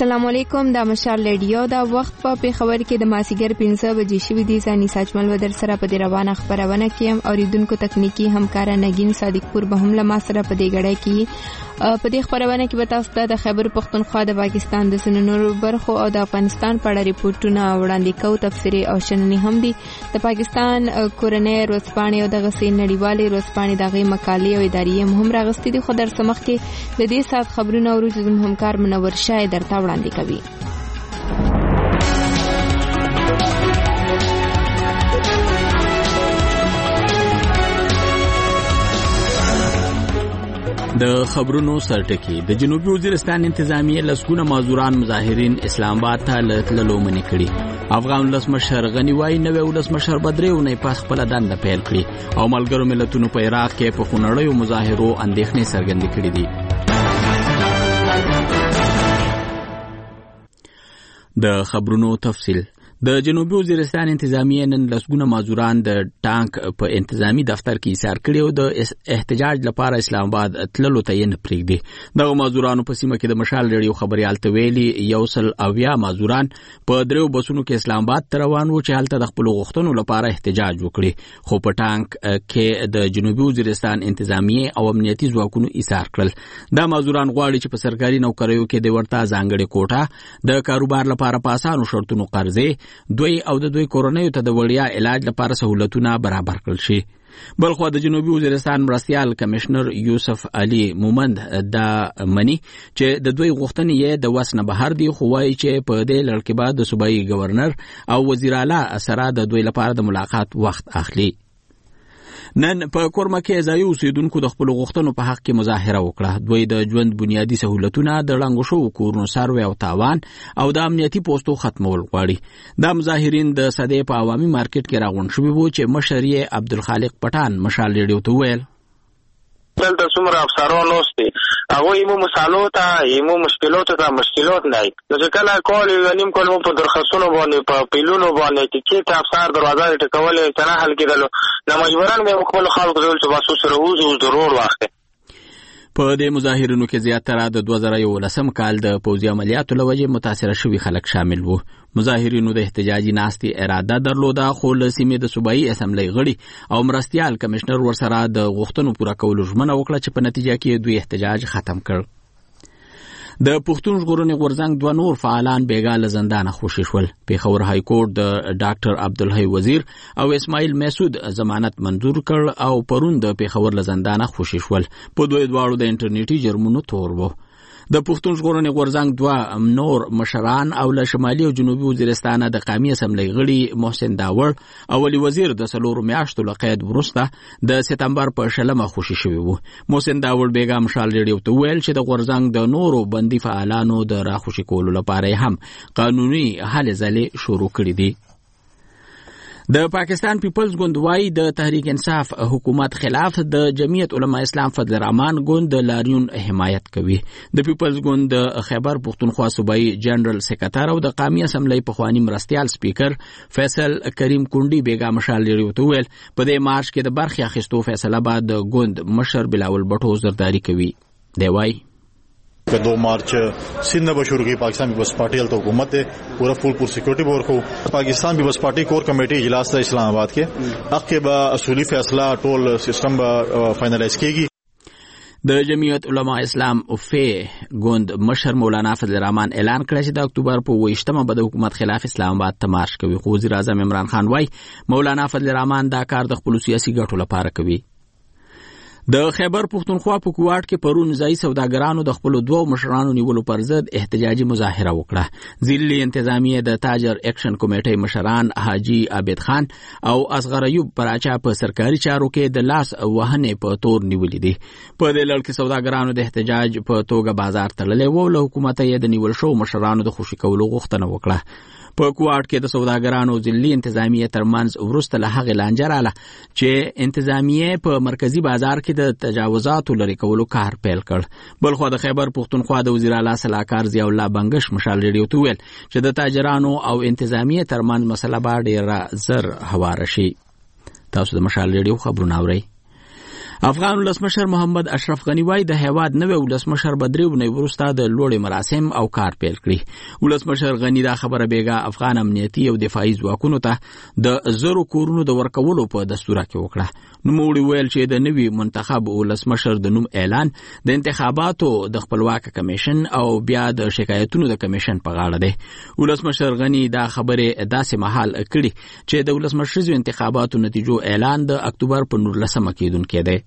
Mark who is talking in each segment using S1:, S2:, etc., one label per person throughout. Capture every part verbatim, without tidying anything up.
S1: السلام علیکم. د مشال رادیو دا وخت په پیښور کې د ماسیګر پنځه بجې شوې دي. ځاني ساجمل ودر سره په دې روانه خبرونه کې هم اوریدونکو تکنیکی همکار نگین صادق پور به هم له ما سره په دې غړې کې په دې خبرونه کې به تاسو ته د خیبر پختونخوا د پاکستان د سننورو برخو او د افغانستان په اړه ریپورتونه وړاندې کوو. تفسیري او شننې هم دي. د پاکستان کورنۍ ورځپاڼې او د غسې نړیوالې ورځپاڼې دغه مقالې او ادارې هم راغستې دي. خو در سمخ کې د دې سات خبرونه او روز همکار منور شاه درته وړاندې کوي.
S2: د خبرونو سرټکی د جنوبي وزیرستان انتظامیه لسګونه مازوران مظاهرین اسلام آباد ته لتللو منې کړي. افغان ولسمشر غنی وایي نوی ولسمشر بدریو نه پاس خپل دنده پیل کړي او ملګرو ملتونو په عراق کې په خونړیو مظاهرو اندېښنې څرګندې کړې دي. د خبرونو تفصیل. د جنوبي وزیرستان انتظامیه نن لسګونه مازوران د ټانک په انتظامی دفتر کې ایثار کړي او د احتجاج لپاره اسلام آباد تللو ته یې نه پرېږدي. دغه مازورانو په سیمه کې د مشال ریډیو خبريال ته ویلي یو سل اویا مازوران په دریو بسونو کې اسلام آباد ته روان وو چې هلته د خپل غوښتنو لپاره احتجاج وکړي. خو په ټانک کې د جنوبي وزیرستان انتظامیه او امنیتي ځواکونو ایثار کړل. دا مازوران غواړي چې په سرکاري نوکریو کې د ورته ځانګړې کوټه د کاروبار لپاره په اسانو شرطونو قرضې دوی او د دوی کورنیو ته د وړیا علاج لپاره سہولتونه برابر کړل شي. بلخو د جنوبي وزیرستان مرستیال کمشنر یوسف علي مومند دا منی چې د دوی غوښتنې یې د وس نه بهر دي. خو وایي چې په دې لړ کې بعد د صوبایي گورنر او وزیر اعلی سره د دوی لپاره د ملاقات وخت اخلي. نن په کورما کې ځایي اوسیدونکو د خپل غوښتنو په حق کې مظاهره وکړه. دوی د ژوند بنیادی سہولتونه د ړنګو شوو کورونو سروې او تاوان او د امنیتي پوسټو ختمول غواړي. دا مظاهرین د صدې په عوامي مارکیټ کې راغونډ شوي وو چې مشر یې عبدالخالق پټان مشال ریډیو ته وویل
S3: دلته څومره افسران اوسي هغه یمو مسالو ته یمو مشکلات ته مشکلات نه نو چې کله کول یو نیم کول په درخواستونو باندې په پیلونو باندې چې چې افسر دروازه ټکول ته نه حل کېدل نو مجبوران به خپل خلکو ډول چې واسو سره وځو ضرور واخته.
S2: په دې مظاهرونو کې زیاتره د دوه زره یولسم کال د پوځي عملیاتو له وجې متاثره شوي خلک شامل وو. مظاهرینو د احتجاجي ناستې اراده درلوده خو له سیمې د صوبایي اسمبلی غړي او مرستیال کمشنر ورسره د غوښتنو پوره کولو ژمنه وکړه چې په نتیجه کې دوی احتجاج ختم کړ. د پښتون ژغورنې غورځنګ دوه نور فعالان بیګا له زندانه خوشي شول. پیښور های کورټ د ډاکټر عبدالحی وزیر او اسماعیل مسعود ضمانت منظور کړ او پرون د پیښور له زندانه خوشي شول. په دوی دواړو د انټرنیټي جرمونو تور وو. د پښتون ژغورنې غورځنګ دوه نور مشران او له شمالي او جنوبي وزیرستان د قومي اسمبلی غړي محسن داور او ولی وزیر د څلورو میاشتو له قید وروسته د سپتمبر په شلمه خوشي شوي وو. محسن داور بیګا مشال ریډیو ته ویل چې د غورځنګ د نورو بندي فعالانو د راخوشي کولو لپاره هم قانوني هلې ځلې شروع کړې دي. د پاکستان پیپلز ګوند وايي د تحریک انصاف حکومت خلاف د جمعیت علما اسلام فضل الرحمن ګوند د لاریون حمایت کوي. د پیپلز ګوند د خیبر پختونخوا صوبایي جنرال سکرټر او د قومي اسمبلی پخوانی مرستیال سپیکر فیصل کریم کونډي بیګا مشال لري تو ویل په دې مارچ کې د برخي اخیستو فیصله بعد د ګوند مشر بلاول بټو زرداری کوي. دی وايي
S4: کہ دو مارچ سندھ میں شروع کی پاکستان پیپلز پارٹی تو حکومت ہے پورا فل پور سیکورٹی بور کو پاکستان پیپلز پارٹی کور کمیٹی اجلاس تھا اسلام آباد کے حق کے با اصولی فیصلہ ټول سسٹم با فائنلائز کیږي.
S2: د جمعیت علما اسلام اوفه ګوند مشر مولانا فضل الرحمن اعلان کړی چې د اکتوبر په ویشتمه به د حکومت خلاف اسلام آباد ته مارش کوي. خو وزیر اعظم عمران خان وايي مولانا فضل الرحمن دا کار د خپل سیاسي ګټو لپاره کوي. د خیبر پختونخوا په کوټ کې پرون ځای سوداګرانو د خپل دوه مشرانو نیولو پر ضد احتجاجي مظاهره وکړه. ځلې انتظامیه د تاجر اکشن کمیټې مشران حاجی عابد خان او اصغر ایوب پراچا په سرکاري چارو کې د لاس وهنې په تور نیولې دي. په دې لړ کې سوداګرانو د احتجاج په توګه بازار ته تللي وو. له حکومت یې د نیول شو مشرانو د خوشي کولو غوښتنه وکړه. په کوټ کې د سوداګرانو ځلې انتظامیه ترمنځ ورسته له هغه لانجراله چې انتظامیه په مرکزی بازار کې د تجاوزاتو لري کولو کار پیل کړ. بلخو د خیبر پختونخوا د وزیر اعلی صلاحکار ضیاء الله بنگش مشال ریډیو ته ویل چې د تاجرانو او انتظامیه ترمنځ مسله به ډیره زر هواره شي. تاسو د مشال ریډیو خبرونه اورئ. افغان ولسمشر محمد اشرف غنی وایي د هیواد نوی ولسمشر به درې ونې وروسته د لوړې مراسم او کار پیل کړي. ولسمشر غنی دا خبره بیګا افغان امنیتي او دفاعي ځواکونو ته د زرو کورونو د ورکولو په دستور کې وکړه. نوموړي ویل چې د نوي منتخب ولسمشر د نوم اعلان د انتخاباتو د خپلواک کمیشن او بیا د شکایتونو د کمیشن په غاړه دی. ولسمشر غنی دا خبره داسې مهال کړي چې د ولسمشریزو انتخاباتو نتیجو اعلان د اکتوبر په نولسمه کېدونکی دی.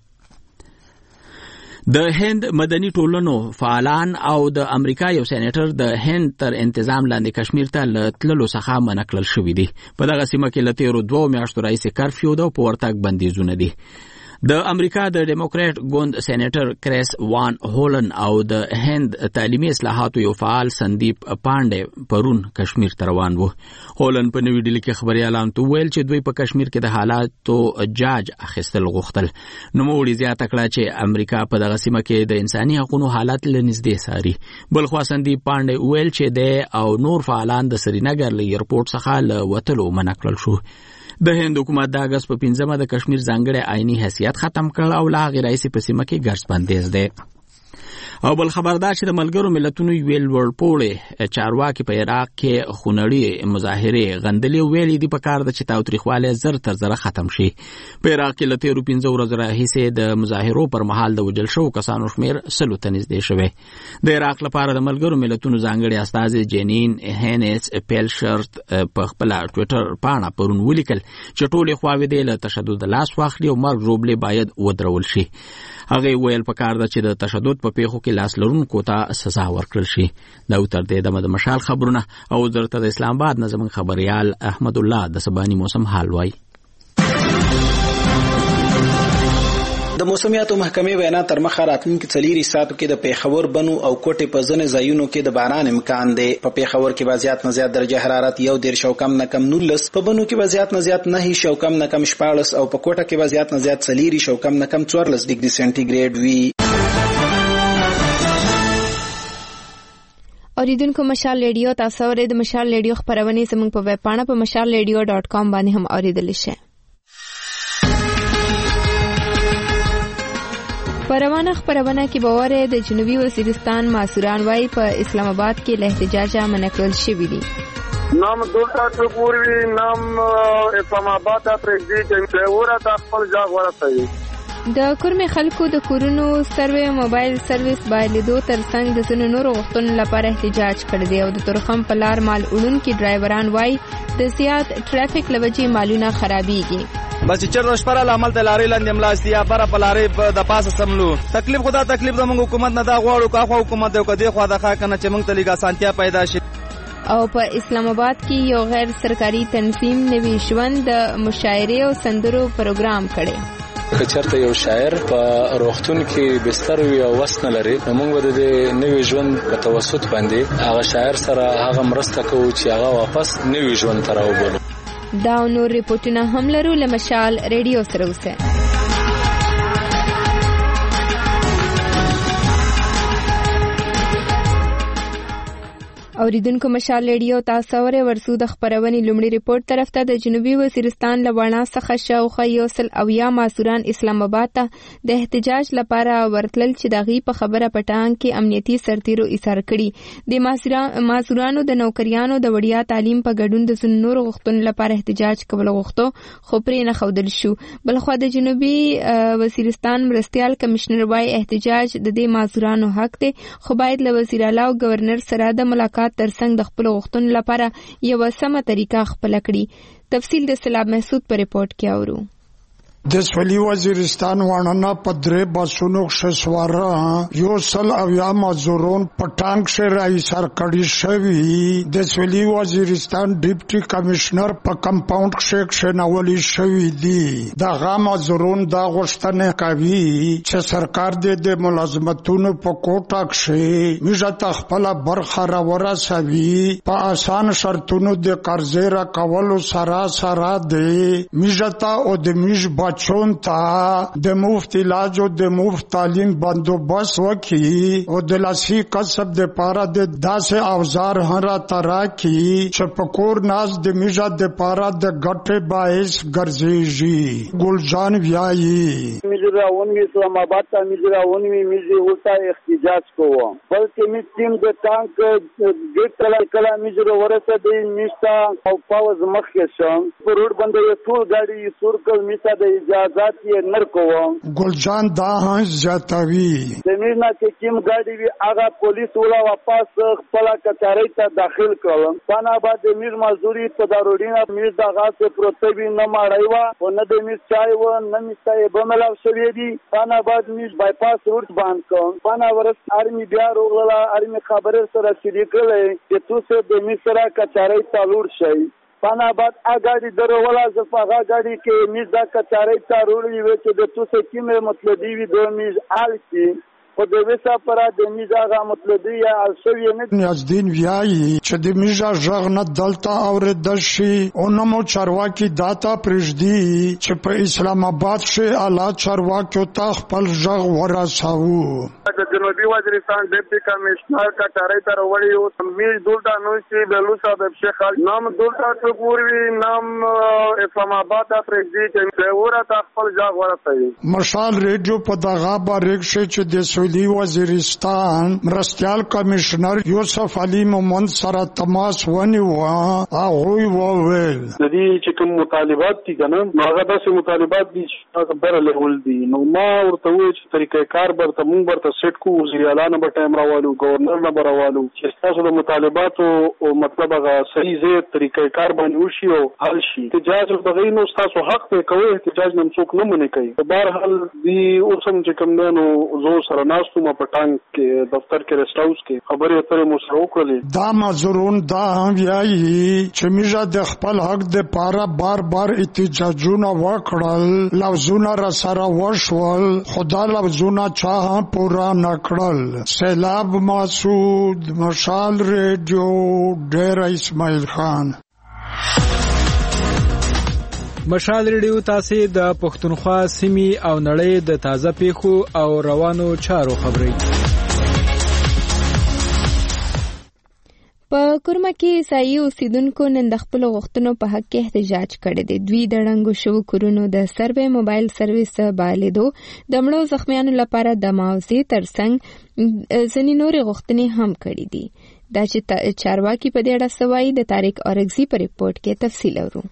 S2: د هند مدني ټولنو فعالان او د امریکا یو سېنیټر د هند تر انتظام لاندې کشمیر ته لتللو څخه منع کړل شوي دي. په دغه سیمه کې له تیرو دوو میاشتو راهیسې کرفیو ده او په ورتګ بندیزونه دي. د امریکا د ډیموکریټ ګوند سېنیټر کریس وان هولن او د هند تعلیمي اصلاحاتو یو فعال سندیپ پانډه پرون کشمیر ته روان وو. هولن په نوې ډیلي کې خبريالانو ته ویل چې دوی په کشمیر کې د حالاتو جاج اخیستل غوښتل. نوموړي زیاته کړه چې امریکا په دغه سیمه کې د انساني حقوقو حالات له نږدې څاري. بلخوا سندیپ پانډه ویل چې د او نور فعالان د سرینګر له ایرپورټ څخه له وتلو منع کړل شو. د هند حکومت د اگست په پنځمه د کشمیر ځانګړی آئینی حیثیت ختم کړ او لا هغې راهیسې په سیمه کې ګرځ بندیز دی. او بل خبردار چې د ملګرو ملتونو یوې لوړپوړې چارواکي په عراق کې خونړي مظاهرې غندلې ویلې دي په کار ده چې تاوتریخوالی زر تر زره ختم شي. په عراق کې له تیرو پنځه ورځو راهیسې د مظاهرو پر مهال د وژل شوو کسانو شمېر سلو ته نږدې شوی. د عراق لپاره د ملګرو ملتونو ځانګړي استازي جینین هینس پیلشرت په خپله ټویټر پاڼه پرون ولیکل چې ټولې خواوې دې له تشدد لاس واخلي او مرګ ژوبلې باید ودرول شي. هغه ویل په کار ده چې د تشدد په پیښو کې لاس لرونکو ته سزا ورکړل شي. دا تر دې دمه د مشال خبرونه او وزارت د اسلام آباد نه زموږ خبريال احمد الله د سباني موسم حال وایي.
S5: د موسمیاتو محکمې وینا تر مخه راتلونکي څلوري ساعتو کې د پیښور بنو او کوټې په ځینې ځایونو کې د باران امکان دی. په پیښور کې به زیات نه زیات درجه حرارت یو دېرش او کم نه کم نولس، په بنو کې به زیات نه زیات نهه او کم نه کم شپاړس او په کوټه کې به زیات نه زیات څلور او کم نه کم څوارلس ډیګري سنټیګریډ وي.
S1: اوریدونکو مشال ریډیو تاسو ورې د مشال ریډیو خبرونه زموږ په ویب پاڼه په مشال ریډیو ډاټ کام باندې هم اوریدل شي. پروانه خبرونه کې باور د جنوبي وزیرستان ماسوران وای په اسلام آباد کې له احتجاج منع کړل شوی دی.
S3: نام دوستا تو پوری نام اسلام آباد ته پرېږدي چې ورته د خپل ځای ورته
S1: د کورمې خلکو د کورونو سروې موبایل سرویس بایلېدو ترڅنګ د ځینو نورو غوښتنو لپاره احتجاج کړی دی او د تورخم په لار مال وړونکي ډرایوران وایي د زیات ټرافیک له وجې مالونه خرابېږي.
S6: بس چر شپره لامل ته لارې لاندې ملاستی یا پر په لارې د پاسه سملو تکلیف خدا تکلیف زموږ حکومت نه دا غواړو کا خو حکومت یو کدي خو دا ښه کنه چې موږ ته لګا سانتیا پیدا شي.
S1: او په اسلام آباد کې یو غیر سرکاري تنظیم نوی ژوند د مشاعرې او سندرو پروګرام کړي.
S7: که چېرته یو شاعر په روغتون کې بستر وي او وس نه لري نو موږ به د نوي ژوند په توسط باندې هغه شاعر سره هغه مرسته کوو چې هغه واپس نوي ژوند ته راوبولو.
S1: دا نور ریپورټونه هم لرو له مشال ریډیو سره اوسه. اوریدونکو مشال ریډیو تاسو ورې ورسو د خبرونې لومړی ریپورت طرف ته د جنوبي وزیرستان لوانا څخه شاوخوا یو سل اویا ماسوران اسلام آباد ته د احتجاج لپاره ورتلل چې دغه په خبره پټان کې امنیتي سرتیرو ایثار کړي. د ماسورانو د نوکریانو د وړیا تعلیم په ګډون د سنورو غوښتنو لپاره احتجاج کول غوښتو خو پرې نه ښودل شو. بلخوا د جنوبي وزیرستان مرستیال کمشنر وايي احتجاج د دې ماسورانو حق دی خو باید له وزیر اعلی او گورنر سره د ملاقات ترڅنګ د خپل غوښتنو لپاره یو سمه طریقه خپل کړي. تفصیل د سلام محسود په ریپورت کې اورو.
S8: د سویلي وزیرستان وانانا پدرې باسونو شسوارا یو سل اویا مزورون پټانګ شه رئیسار کړي شوی. د سویلي وزیرستان ډیپټي کمشنر په کمپاوند شه شناولي شوی دی. د غام مزورون دا غوښتنه کوي چې سرکار دې د ملازمتونو په کوټه کې میژه خپل برخه را ورسوي په آسان شرطونو د قرضې را کولو سره سره دی میژه او د میژ بچون ته د مفت علاج او د مفت تعلیم بندوبست وکړي او د لاسي کسب د پاره د داسې اوزار هرا ترا کی چې پکور ناز د میجا د پاره د ګټه باعث ګرځيږي. ګلجان ویایي
S9: میزراون می اسلام آباد ته میزراون می میزي وتا احتجاج کوو بلکې می تیم د ټانک ګټ کلا کلا میزرو ورسه د میستا او پاوز مخکې شم په روډ باندې ټول گاډي سور کل میسا د اجازهات یې نر کوم.
S8: ګلجان دا هم زیاتوي
S9: د مینا چې کیم گاډي وی هغه پولیس ولا واپس خپل کچاري ته داخل کړل. پانا بعد میر مزدوري په داروډینا میر دا غاڅ پروتوی نه ماړایوا او نه د میر چای و نه میسای بملاو شوی دی. پانا بعد میر بایپاس روټ باندې کوم. پانا ورس ارمی بیا روغلا ارمی خبره سره شریک کړل چې تاسو د میسرا کچاري ته لور شئ. پانا بعد اګاډي درولا زفاغا ګاډي کې میز دا کچاري ته وروړي وي چې د تاسو کیمه مطلب دی د میز آل کی په د وسه پر د میزاغه مطلب یا الشوی نه
S8: نیازدین ویایي چې د میزا ژغ نه دلته اوریدل شي او نمو چارواکي داتا پرېږدي چې په اسلام آباد کې اعلی چارواکو ته خپل ژغ ورساوه.
S9: د جنوبي وزیرستان ډیپټي کمشنر کچاري تر وړي او میز دولتا نو چې بلو صاحب شیخ نام دولتا ټکوروي نام اسلام آباد ته پرېږدي چې ورته خپل ژغ ورسوي. مشال ریډیو په دغه باریک شي چې د سویلي وزیرستان مرستیال کمشنر یوسف علي مومند سره تماس ونیو هغه وویل
S10: د دې چې کوم مطالبات دي کنه هغه داسې مطالبات دي چې بر لهول دي. نو ما ورته وی چې طریقې کار برته مونږ برته سیټ کو وزیر اعلی به ټایم راوالو گورنر نه براوالو چې تاسو د مطالباتو او مطلب هغه صحیح زی طریقې کار باندې وشي او حل شي. احتجاج بغیر نو تاسو حق ته کوي احتجاج نم څوک نه مونږ کوي. په بهر حال دی اوسم چې کوم نو زو سره ناستو ما په ټانک کې دفتر کې ریسټ هاوس کې خبرې اترې مو سره وکړلې.
S8: دا مزرون دا هم ویایي چې میجا د خپل حق د پاره بار بار احتجاجونه وکړل لفظونه را سره وشول خدا لفظونه چا هم پورا نکړل. سیلاب مسعود مشال ریډیو ډیر اسماعیل خان.
S11: مشال ریډیو تاسو د پښتونخوا سیمې او نړۍ د تازه پیښو او روانو چارو خبري.
S1: په کورما کې سایي اوسیدونکو نن د خپل غوښتنو په حق کې احتجاج کړی دی. دوی د ړنګو شوو کورونو د سروې موبایل سرویس بالیدو د مړو زخمیانو لپاره د معاوضې ترڅنګ ځینې نورې غوښتنې هم کړې دي. دا چې چارواکي په دې اړه څه وایي د طارق اورکزي په ریپورت کې تفصیل اورو.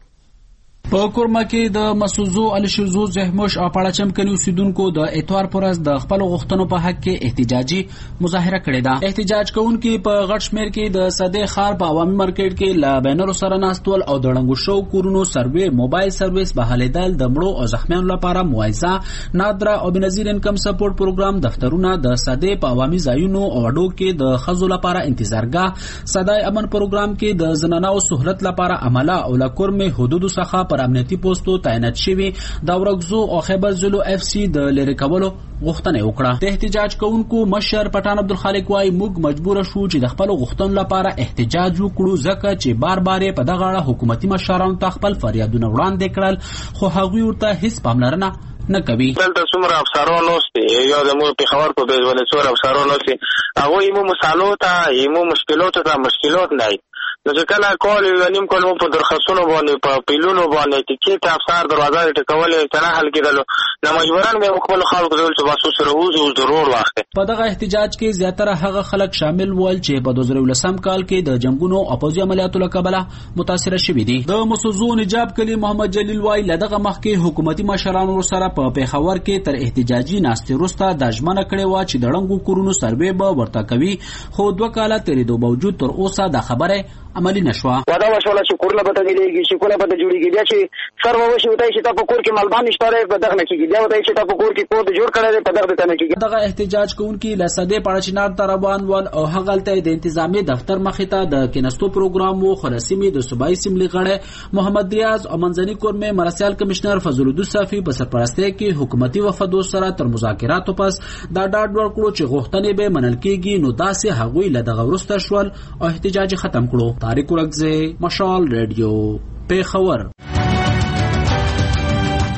S12: په کورما کې د مسوزو الشوزو زهموش او پاړچم کلی اوسیدونکو د اتوار پرز د خپل غوښتنو په حق کې احتجاجي مظاهره کړې ده. احتجاج کوونکي په غټ شمیر کې د صدې خار په عوامي مارکیټ کې لا بینر سره ناستول او د ړنګو شو کورونو سروې موبایل سرویس بهالیدل د مړو او زخمیانو لپاره موعظه نادره او بنظیر انکم سپورټ پروګرام دفترونه د صدې په عوامي ځایونو او اډو کې د خزو لپاره انتظارګاه صدای امن پروګرام کې د زنانو سہولت لپاره عمله او لکور می حدود څخه پر امنیتي پوسټو تعینات شوی دا ورغزو او خیبر زلو اف سی د لری کولو غوښتنه وکړه. د احتجاج کوونکو مشر پټان عبدالخالق وايي موږ مجبور شو چې د خپل غوښتنو لپاره احتجاج وکړو ځکه چې بار بار په دغه اړه حکومتي مشرانو ته خپل فریادونه وړاندې کړل خو هغوی ورته هیڅ پاملرنه نه کوي.
S3: دلته څومره افسران اوسي یا د مو پیښور په بیس باندې څومره افسران اوسي هغه یمو مسالو ته یمو مشکلات ته مشکلات نه نو چې کله کال یو نیم کال مو په درخواستونو باندې په پیلونو باندې ټیکټ افسر دروازه ټکولې کنه حل کېدلو نو مجبوران مې خپل خلکو ډول چې باسو سره وځو ضرور واخت.
S12: په دغه احتجاج کې زیاتره هغه خلک شامل ول چې په دوه زره ولسم کال کې د جنگونو او پوځي عملیاتو له کبله متاثر شوي دي. د مسوزو نجاب کلی محمد جلیل وايي لدغه مخکې حکومتي مشرانو سره په پیښور کې تر احتجاجي ناستې وروسته د ژمنه کړې و چې د ړنګو کورونو سروې به ورته کوي خو دوه کاله تېرېدو باوجود تر اوسه دا خبره عملی نشوه.
S13: ودا وشوله چې کورونه به تجلیږي چې کورونه به جوړیږي بیا چې سر وشي وتای چې تاسو کور کې ملبان نشته په دغه نه کېږي بیا وتای چې تاسو کور کې کور جوړ کړی په دغه نه کېږي.
S12: دغه احتجاج کوونکي لسده پاړچنار ته روان ول او هغه تل د انتظامی دفتر مخې ته د کینستو پروګرام وو خرسیمي د صوبایي سیملي غړی محمد ریاض او منځني کورمه مرسیال کمشنر فضل الدین صافي په سرپرستی کې حکومتي وفد سره تر مذاکراتو پس دا ډاډ ورکړو چې غوښتنې به منل کېږي نو داسې هغوی له دغه ورسته شول او احتجاج ختم کړو. طارق اورکزی مشال ریډیو پیښور.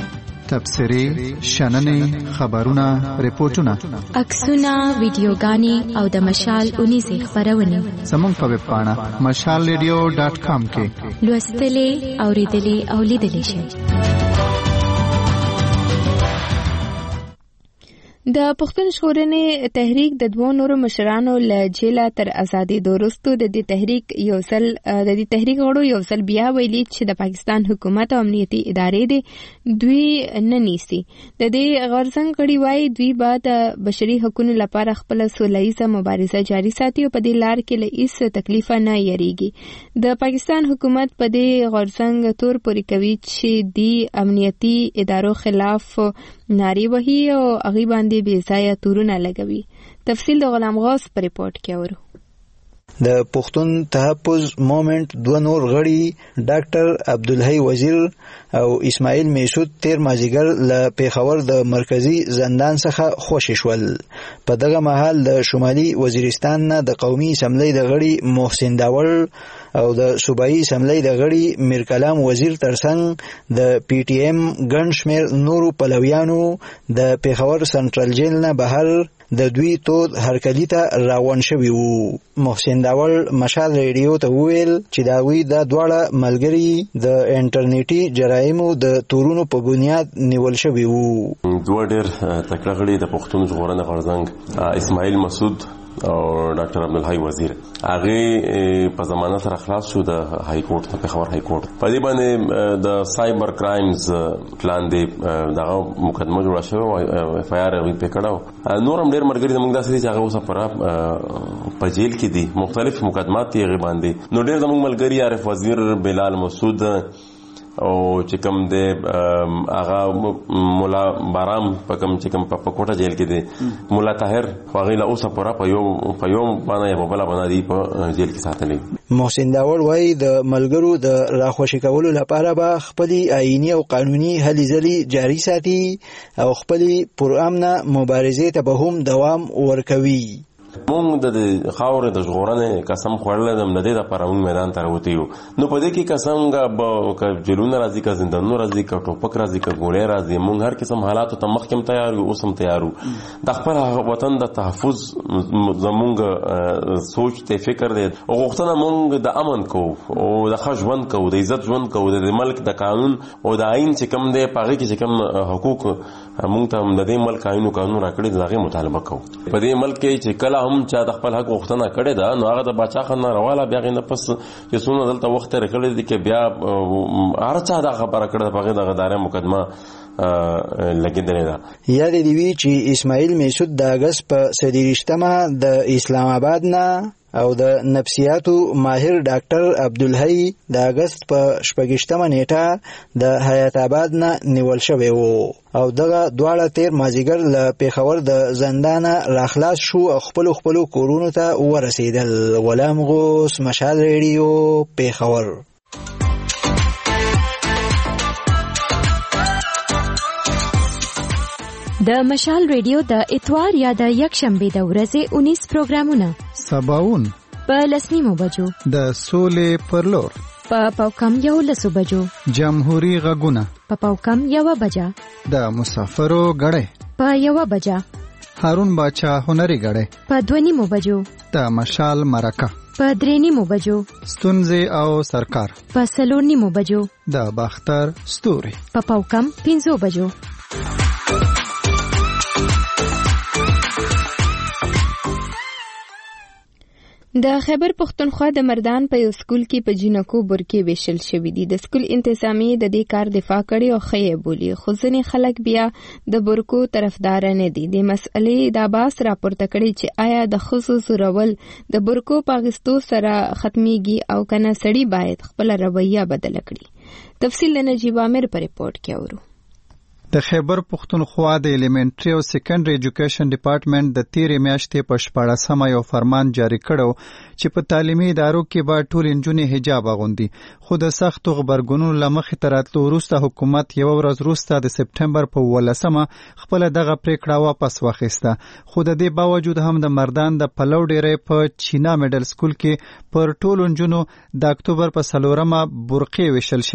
S14: تبصرې، شننې، خبرونه، ریپورتونه،
S15: عکسونه، ویډیوګانې او د مشال اونیزې خبرونه
S14: زموږ په ویب پاڼه مشال ریډیو ډاټ کام کې
S15: لوستلې، اوریدلې او لیدلې شئ.
S1: د پښتون ژغورنې تحریک د دوه نورو مشرانو له جیله تر ازادېدو وروسته د دې تحریک یو ځل د دې تحریک غړو یو ځل بیا ویلي چې د پاکستان حکومت او امنیتي ادارې دي دوی نه نیسي. د دې غرضنګ کړي وایي دوی به د بشري حقوقو لپاره خپل سولهییزه مبارزه جاري ساتي او په دې لار کې له هیڅ تکلیف نه یریږي. د پاکستان حکومت په دې غرضنګ تور پورې کوي چې دی امنیتي ادارو خلاف ناری وهي او هغه باندې بې ځایه تورونه لګوي. تفصیل د غلام غوث په ریپورت کې اورو.
S16: د پښتون تحفظ موومېنټ دوه نور غړي ډاکټر عبدالحی وزیر او اسماعیل میسود تیر مازیګر له پیښور د مرکزی زندان څخه خوشی شول. په دغه مهال د شمالي وزیرستان نه د قومي اسمبلی د غړي محسن داور او د صوبایي اسمبلی د غړي میر کلام وزیر ترڅنګ د پی ټی ایم ګڼ شمېر نورو پلویانو د پیښور سنټرل جیل نه بهر د دوی تود هرکلی ته راوان شوي وو. محسن داول مشال ریډیو ته وویل چې دا وی دا دواړه ملګري د انټرنیټي جرایمو د تورونو په بنیاد نیول شوي وو.
S17: دوه ډېر تکړه غړي د پښتون ژغورنې غورځنګ اسماعیل مسعود او ډاکټر عبدالحی وزیر هغه په ضمانت سره خلاص شو د های کورټ ته پیښور های کورټ. په دې باندې د سایبر کرایمز پلان دی دغه مقدمه جوړه شوې او اف آی آر وی پکړاو. نور هم ډېر مرګري زموږ داسې چې هغه اوس پر په جیل کې دي مختلف مقدمات یې غي باندې. نو ډېر زموږ ملګری عارف وزیر، بلال مسعود او چې کوم د هغه مولا بارام په کوم چې کوم په کوټه جیل کې دی مولا طاهر هغه له اوسه پورا په یو په یو باندې په بل باندې دی په جیل کې ساتلې.
S16: محسن داور وايي د ملګرو د راخوشي کولو لپاره به خپل آئینی او قانوني هلې ځلې جاري ساتي او خپل پرامنه مبارزې ته به هم دوام ورکوي.
S17: مونږ د خاورې د ژغورنې قسم خوړل د مدد لپاره مونږ میدان ته راوتی یو. نو په دې کې قسم غا جلونه راځي، کا زندانونو راځي، کا ټوپک راځي، کا ګولې راځي. مونږ هر قسم حالاتو ته مخکې تیار یو، اوس هم تیار یو. د خپل وطن د تحفظ زمونږ سوچ ته فکر دی او غوښتنه مونږ د امن کو او د ښه ژوند کو، د عزت ژوند کو، د ملک د قانون او د آئین چې کوم دی پاره کې چې کوم حقوق مونږ ته د دې ملک قانون قانون راکړي دغه مطالبه کو. په دې ملک کې چې کله هم چا د خپل حق غوښتنه کړې ده نو هغه د باچا خانه رواله بیا غي نه پس چې څونه دلته وخت راکړي دي کې بیا هر چا د خبره کړه په غي د غدارې مقدمه لګیدلې ده.
S16: یاد دی وی چې اسماعیل میسود د اگست په سدیرشتمه د اسلام آباد نه او د نفسیاتو ماهر ډاکټر عبدالحی د اگست په شپږشتمه نیټه د حیات آباد نه نیول شوی وو او دغه دواړه تیر مازیګر له پیښور د زندانه راخلاص شو او خپل خپل کورونو ته ورسېدل. غلام غوث، مشال ریډیو، پیښور.
S15: د مشال ریډیو د اتوار یا د یکشنبه د ورځې اونیس پروګرامونه
S14: سباون
S15: په لسنیمو بجو
S14: د سولې پرلور
S15: په پاوکم یو لسو بجو
S14: جمهوریت غږونه
S15: په پاوکم یو بجا
S14: د مسافرو غړې
S15: په یو بجا
S14: هارون باچا هنري غړې
S15: په دونیمو بجو
S14: د مشال مرکه
S15: په درېنیمو بجو
S14: ستونزې او سرکار
S15: په سلورنیمو بجو
S14: د باختر ستوري
S15: په پاوکم پنځو بجو.
S1: د خیبر پښتونخوا د مردان په یو سکول کې په جنکو برکې ویشل شوې دي. د سکول انتظامیه د دې کار دفاع کړي او خې بولی خو ځینې خلک بیا د برکو طرفدار نه دي. د مسئلې د باس راپورته کړي چې آیا د خصوص زورول د برکو پاغستو سره ختميږي او کنه سړي باید خپل رویه بدل کړي. تفصیل نجیب عامر په ریپورت کې اورو.
S14: د خیبر پښتونخوا د الیمنټری او سیکنډري ایجوکیشن ډپارټمنټ د تیرې میاشتې په شپاړسمه یو فرمان جاری کړو چې په تعلیمي ادارو کې به ټول نجونې حجاب اغوندي. خو د سختو غبرګونونو له مخې تر راتلو وروسته حکومت یو ورځ وروسته د سپټمبر په ولسمه خپل دغه پریکړه واپس واخیسته. خو د دې باوجود هم د مردان د پلو ډیرې په چینا میډل سکول کې پر ټول نجونو د اکتوبر په څلورمه برقې ویشل شوې دي.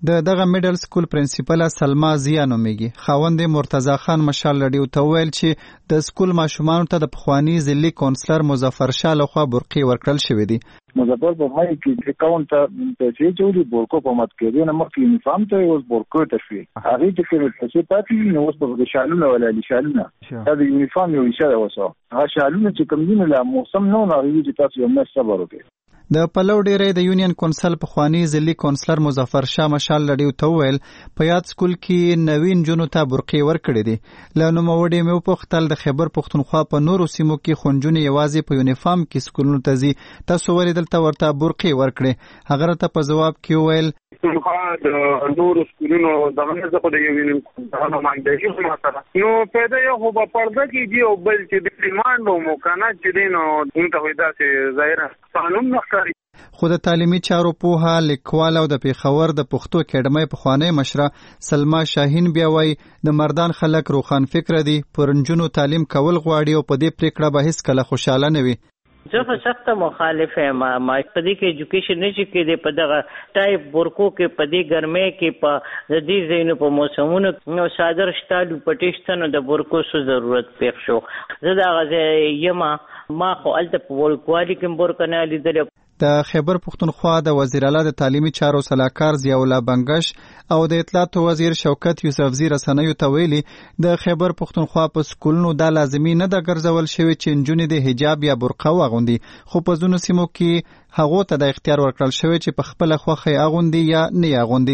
S14: د دغه میډل سکول پرنسپل سلما زیا نومیږي. خاوند مرتضی خان مشال رادیو ته ویل چې د سکول ماشومانو ته د پخوانی ضلعي کونسلر مظفر شاه لخوا برقي ورکړل شوې دي.
S18: مظفر په مای کې اکاونټ ته چې جوړي بورکو په مات کې نه مخکې یونیفارم ته اوس بورکو ته شي. هغه چې کې څه پاتې نو اوس په شالونه ولا شالونه دا د یونیفارم یو اشاره وسو. هغه شالونه چې کوم دین له موسم نو نه چې تاسو یو مې صبر وکړئ.
S14: د پلو ډیرې د یونین کونسل په خوانی ضلعي کونسلر مظفر شاه مشال لډیو ته ویل په یاد سکول کې نوین جنو ته برقي ورکړي دي. له نوموړي مې وپوښتل د خیبر پښتونخوا په نورو سیمو کې خونجونې یوازې په یونیفارم کې سکولونو ته ځي، تاسو ولې دلته ورته برقي ورکړي؟ هغه ته په جواب کې ویل
S19: د نورو سکولونو دغه نه زه د یونین دغه مانډي هم سره نو پیدا یو خو په پرده کې دی او بل چې د ډیماند او مکانات چې دین او انته ودا چې ظاهر قانون نه کوي.
S14: خو د تعلیمي چارو پوها لیکوال او د پیښور د پښتو اکیډمۍ پخوانی مشره سلما شاهین بیا وایي د مردان خلک روخان فکر دي، پرنجونو تعلیم کول غواړي او په دې پریکړه به هیڅ کله خوشاله نه وي.
S20: زه سخت مخالف یم. ما په دې کې ایجوکیشن نشي کېدی په دغه ټایپ بورکو کې په دې ګرمۍ کې په د دې ځایونو په موسمونو نو صادر شتالو پټیشتنو د بورکو څه ضرورت پېښ شو. زه دا غځه یم ما خو الته په ورکوالي کې بورکو نه لیدل.
S14: د خیبر پښتونخوا د وزیر اعلی د تعلیمي چارو سلاکار ضیاء الله بنگش او د اطلاعات وزیر شوکت یوسفزی رسنیو ته ویلي د خیبر پښتونخوا په سکولونو دا لازمي نه د ګرځول شوی چې نجونې د حجاب یا برقه واغوندي، خو په ځینو سیمو کې هغو ته د اختیار ورکړل شوی چې په خپله خوښه اغوندي یا نه اغوندي.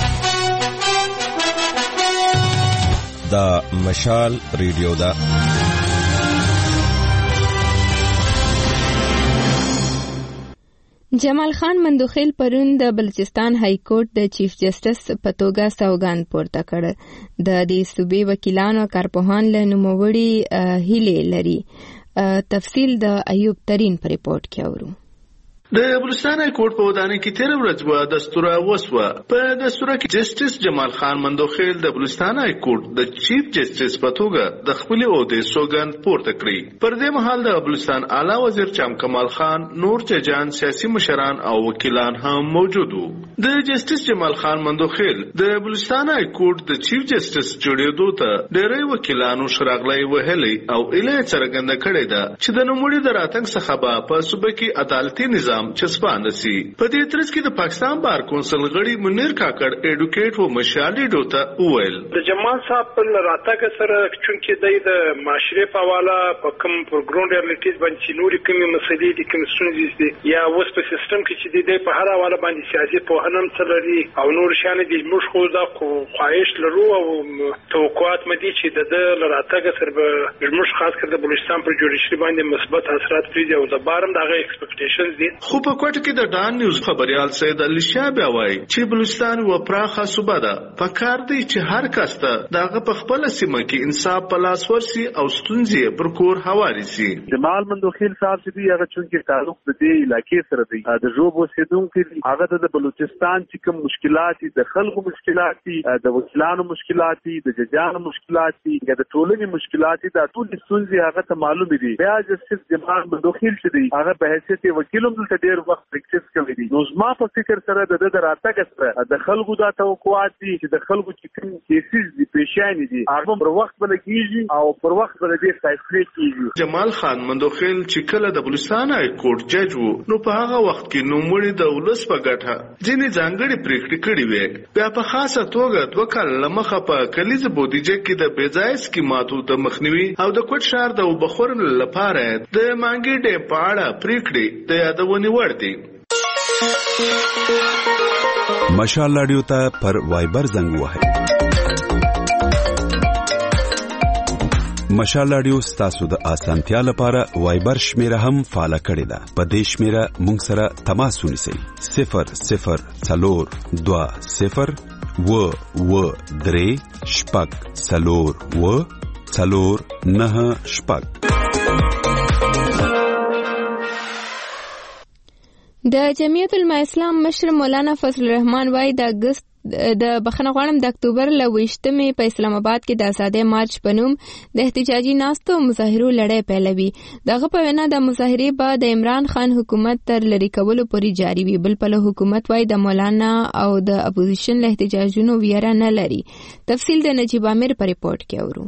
S21: دا مشال ریډیو ده.
S1: جمال خان مندوخیل پرون د بلوچستان های کورټ د چیف جسټس په توګه سوګند پورته کړ. د دې صوبې وکیلانو او کارپوهان له نوموړي هیلې لري. تفصیل د ایوب ترین په ریپورت کې اورو.
S22: د بلوچستان های کورټ په ودانۍ کې تیر ورځ و دستوره وسوه. په دستوره کې جسټس جمال خان مندوخیل د بلوچستان های کورټ د چیف جسټس په توګه د خپل عہدې سوګند پورته کړی. پر دې مهال د بلوچستان اعلی وزیر چام کمال خان، نور ججان، سیاسي مشران او وکیلان هم موجود وو. د جسټس جمال خان مندوخیل د بلوچستان های کورټ د چیف جسټس جوړېدو ته ډېری وکیلانو شراغلي وهلي او اله څرګنده کړې ده چې د نوموړي د راتګ څخه به په صوبه کې عدالتي نظام چسپان رسی. په دې ترڅ کې د پاکستان بار کونسل غړي منیر کاکړ ایډوکیټ و مشالي ډوته وویل
S23: د جمال صاحب په راتګ سره چونکې د معاشره په حواله په کوم پروګرام ریالیټیز باندې نوري کومې مسلې دي کوم ستونزې دي یا اوس په سیستم کې چې د په هر حواله باندې سیاسي پوهنم څلري او نور شان دي موږ خو دا خواهش لرو او توقعات مدي چې د راتګ سره به موږ خاص کر د بلوچستان پر جوړښت باندې مثبت اثرات پریږدي او د بارم دغه ایکسپیکټیشنز دي.
S22: خو په کوټه کې د ډان نیوز خبريال سید علي شاه بیا وایي چې بلوچستان و پراخه صوبه ده، پکار دی چې هر کس ته دغه په خپل سیمه کې انصاف په لاس ورسي او ستونزې پر کور هواري سي.
S10: جمال مندوخیل صاحب چې دی هغه چونکې تعلق د دې علاقې سره دی د ژوب اوسیدونکو دی، هغه د بلوچستان چې کوم مشکلات دي، د خلکو مشکلات دي، د وکیلانو مشکلات دي، د ججانو مشکلات دي، د ټولنې مشکلات دي، دا ټول ستونزې هغه ته معلومې دي. بیا جسټس جمال مندوخیل چې دی هغه په حیثیت وکیل هم ډېر وخت پریکټیس کوي دي. نو زما په فکر سره د د راتګ سره د خلکو دا توقعات دي چې د خلکو چې کوم کیسز دي پیشانی دي هغه پر وخت بل کیږي او پر وخت بل دې فیصله کیږي.
S22: جمال خان مندوخیل چې کله د بلوچستان های کورټ جج وو نو په هغه وخت کې نوموړي د ولس په ګټه ځینې ځانګړي پریکړې کړې وې. بیا په خاصه توګه دوه کاله مخه په کلیز بودیجه کې د بېځایه سکیماتو د مخنیوي او د کوټ ښار د وبخورن لپاره د مانګې ډیم په اړه پریکړې د یادونې وړ دي.
S21: مشال رادیو ته پر وایبر زنګ وهئ. مشال رادیو ستاسو د اسانتیا لپاره وایبر شمیره هم فعال کړی ده. په دې شمیره مونږ سره تماس ونیسئ. صفر صفر څلور دوه صفر و و درې شپږ څلور و څلور نه شپږ.
S1: د جمعیت العلماء اسلام مشر مولانا فضل الرحمن وايي د اگست د بخښنه غواړم د اکتوبر له ویشتمې په اسلام آباد کې د ازادۍ مارچ په نوم د احتجاجي ناستو مظاهرو لړۍ پیلوي. دغه په وینا د مظاهرې به د عمران خان حکومت تر لرې کولو پورې جاري وي. بل پلو حکومت وايي د مولانا او د اپوزیشن له احتجاجونو ویره نه لري. تفصیل د نجیب عامر په ریپورت کې اورو.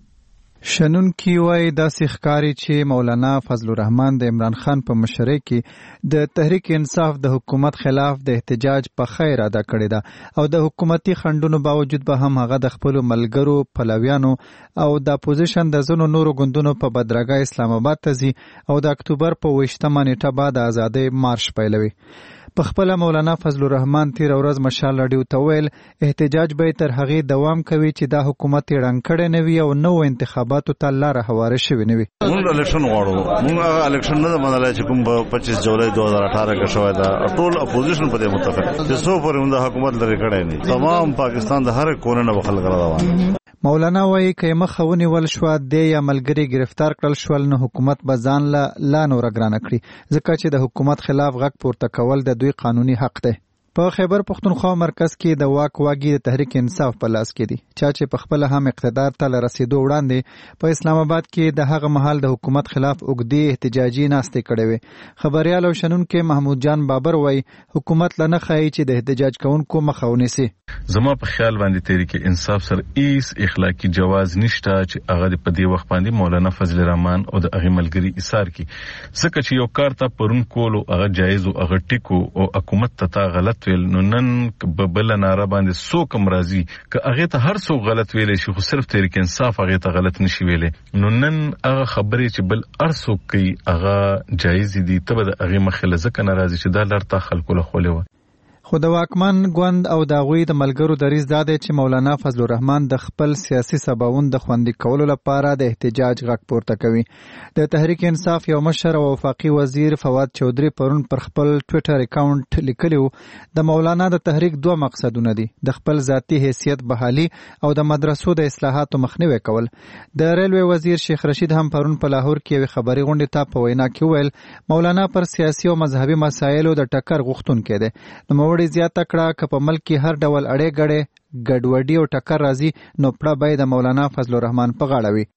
S14: شنونکي وایي داسې ښکاري چې مولانا فضل الرحمن د عمران خان په مشرۍ کې د تحریک انصاف د حکومت خلاف د احتجاج په خیر ادا کړې ده او د حکومتي خنډونو باوجود به هم هغه د خپلو ملګرو پلویانو او د اپوزیشن د ځینو نورو ګوندونو په بدرګه اسلام آباد ته ځي او د اکتوبر په اوویشتمه نیټه به د ازادۍ مارش پیلوي. په خپله مولانا فضل الرحمن تیر ورځ مشال راډیو ته ویل احتجاج به تر هغې دوام کوي چې دا حکومت یې ړنګ کړی نه وي او نوو انتخاباتو ته لاره هواره شوې نه وي.
S2: موږ الیکشن غواړو. موږ هغه الیکشن نه ده منلی چې کوم په پچیس جولای دوه هزار اټھارہ کې شوی ده. ټول اپوزیشن په دې متفق چې څو پورې موږ د حکومت لرې کړی نه. تمام پاکستان د هر کونې نه به خلک راروان.
S14: مولانا وایي که یې مخه ونیول شوه دی یا ملګري گرفتار کړل شول نو حکومت به ځان له لا نوره ګرانه کړي ځکه چې د حکومت خلاف غږ پورته کول د دوی قانوني حق دی. په خیبر پختونخوا مرکز کې د واک واګي د تحریک انصاف په لاس کې دي چا چې په خپل هم اقتدار ته رسیدو وړاندې په اسلام آباد کې د هغه مهال د حکومت خلاف اوږدې احتجاجي ناستې کړې وې. خبريال او شنونکي محمود جان بابر وایي حکومت لنه خایي چې د احتجاج کوونکو مخه ونیسي.
S4: زما په خیال باندې تحریک انصاف سره هیڅ اخلاقی جواز نشته چې هغه په دې وخت باندې مولانا فضل الرحمن او د هغه ملګری ایثار کی ځکه چې یو کار ته پرون کولو هغه جایز او هغه ټیکو او حکومت ته غلط ویل نو نن بل ناره باندې سو کم راضي که هغه ته هر څو غلط ویلې شي خو صرف تحریک انصاف هغه ته غلط نشي ویلې نو نن هغه خبرې چې بل ارسو کوي هغه جایز دي ته به هغه مخله ځکه ناراضي چې دا لړ خلکو له خولې و.
S14: خو د واکمن ګوند او د هغوی د ملګرو دریځ دا دی چې مولانا فضل الرحمن د خپل سیاسي سباوون د خوندي کولو لپاره د احتجاج غږ پورته کوي. د تحریک انصاف یو مشر او وفاقي وزیر فواد چودري پرون پر خپل ټویټر اکاونټ لیکلی و د مولانا د تحریک دوه مقصدونه دي د خپل ذاتي حیثیت بحالي او د مدرسو د اصلاحاتو مخنیوي کول. د ریلوی وزیر شیخ رشید هم پرون په لاهور کې یوې خبري غونډې ته په وینا کې ویل مولانا پر سیاسي او مذهبي مسایلو د ټکر غوښتونکی دی. نو زیاته کړه که په ملک کې هر ډول اړې ګړې ګډوډي او ټکر راځي نو پړه به د مولانا فضل الرحمن په غاړه وي.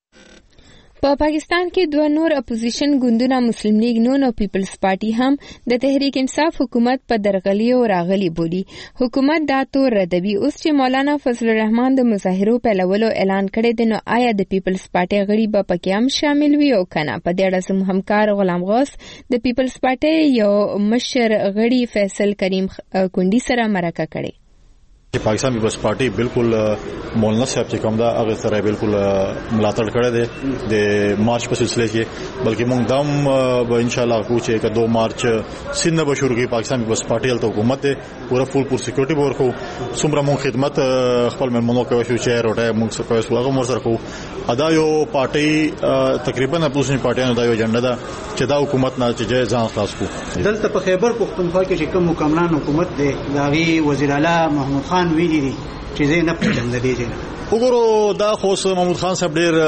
S14: په پاکستان کې دوه نور اپوزیشن ګوندونه مسلم لیگ نون او پیپلز پارټي هم د تحریک انصاف حکومت په درغلي او راغلي بولی. حکومت دا تور ردوي. اوس چې مولانا فضل الرحمن د مظاهرو پیلولو اعلان کړی دی نو آیا د پیپلز پارټي غړي به پکې هم شامل وي او کنه؟ په دې اړه زموږ همکار غلام غوث د پیپلز پارټي یو مشر غړي فیصل کریم کونډي سره مرکه کړې.
S5: چې پاکستان پیپلز پارټي بالکل مولانا صاحب چې کوم دا هغه سره بالکل ملاتړ کړی دی د مارچ په سلسله کې بلکې موږ دم به ان شاء الله کو چې دو مارچ سند به شروع کی پاکستان پیپلز پارټي ته حکومت پورا فول پور سکیورټي ورکو څومره موږ خدمت خپل منو کوي چې روټه موږ څه کوي هغه موږ سره کو ادا یو پارټي تقریبا اپوزیشن پارټیانو دا یو اجنډا ده چې دا حکومت نه چې ځان خلاص کو.
S24: دلته په خیبر پختونخوا کې چې کوم مکملان حکومت دی داغي وزیر اعلی محمود خان ویلي دي چې زه نه پېژنم د دې ځای
S5: وګورو دا خو محمود خان صاحب ډېر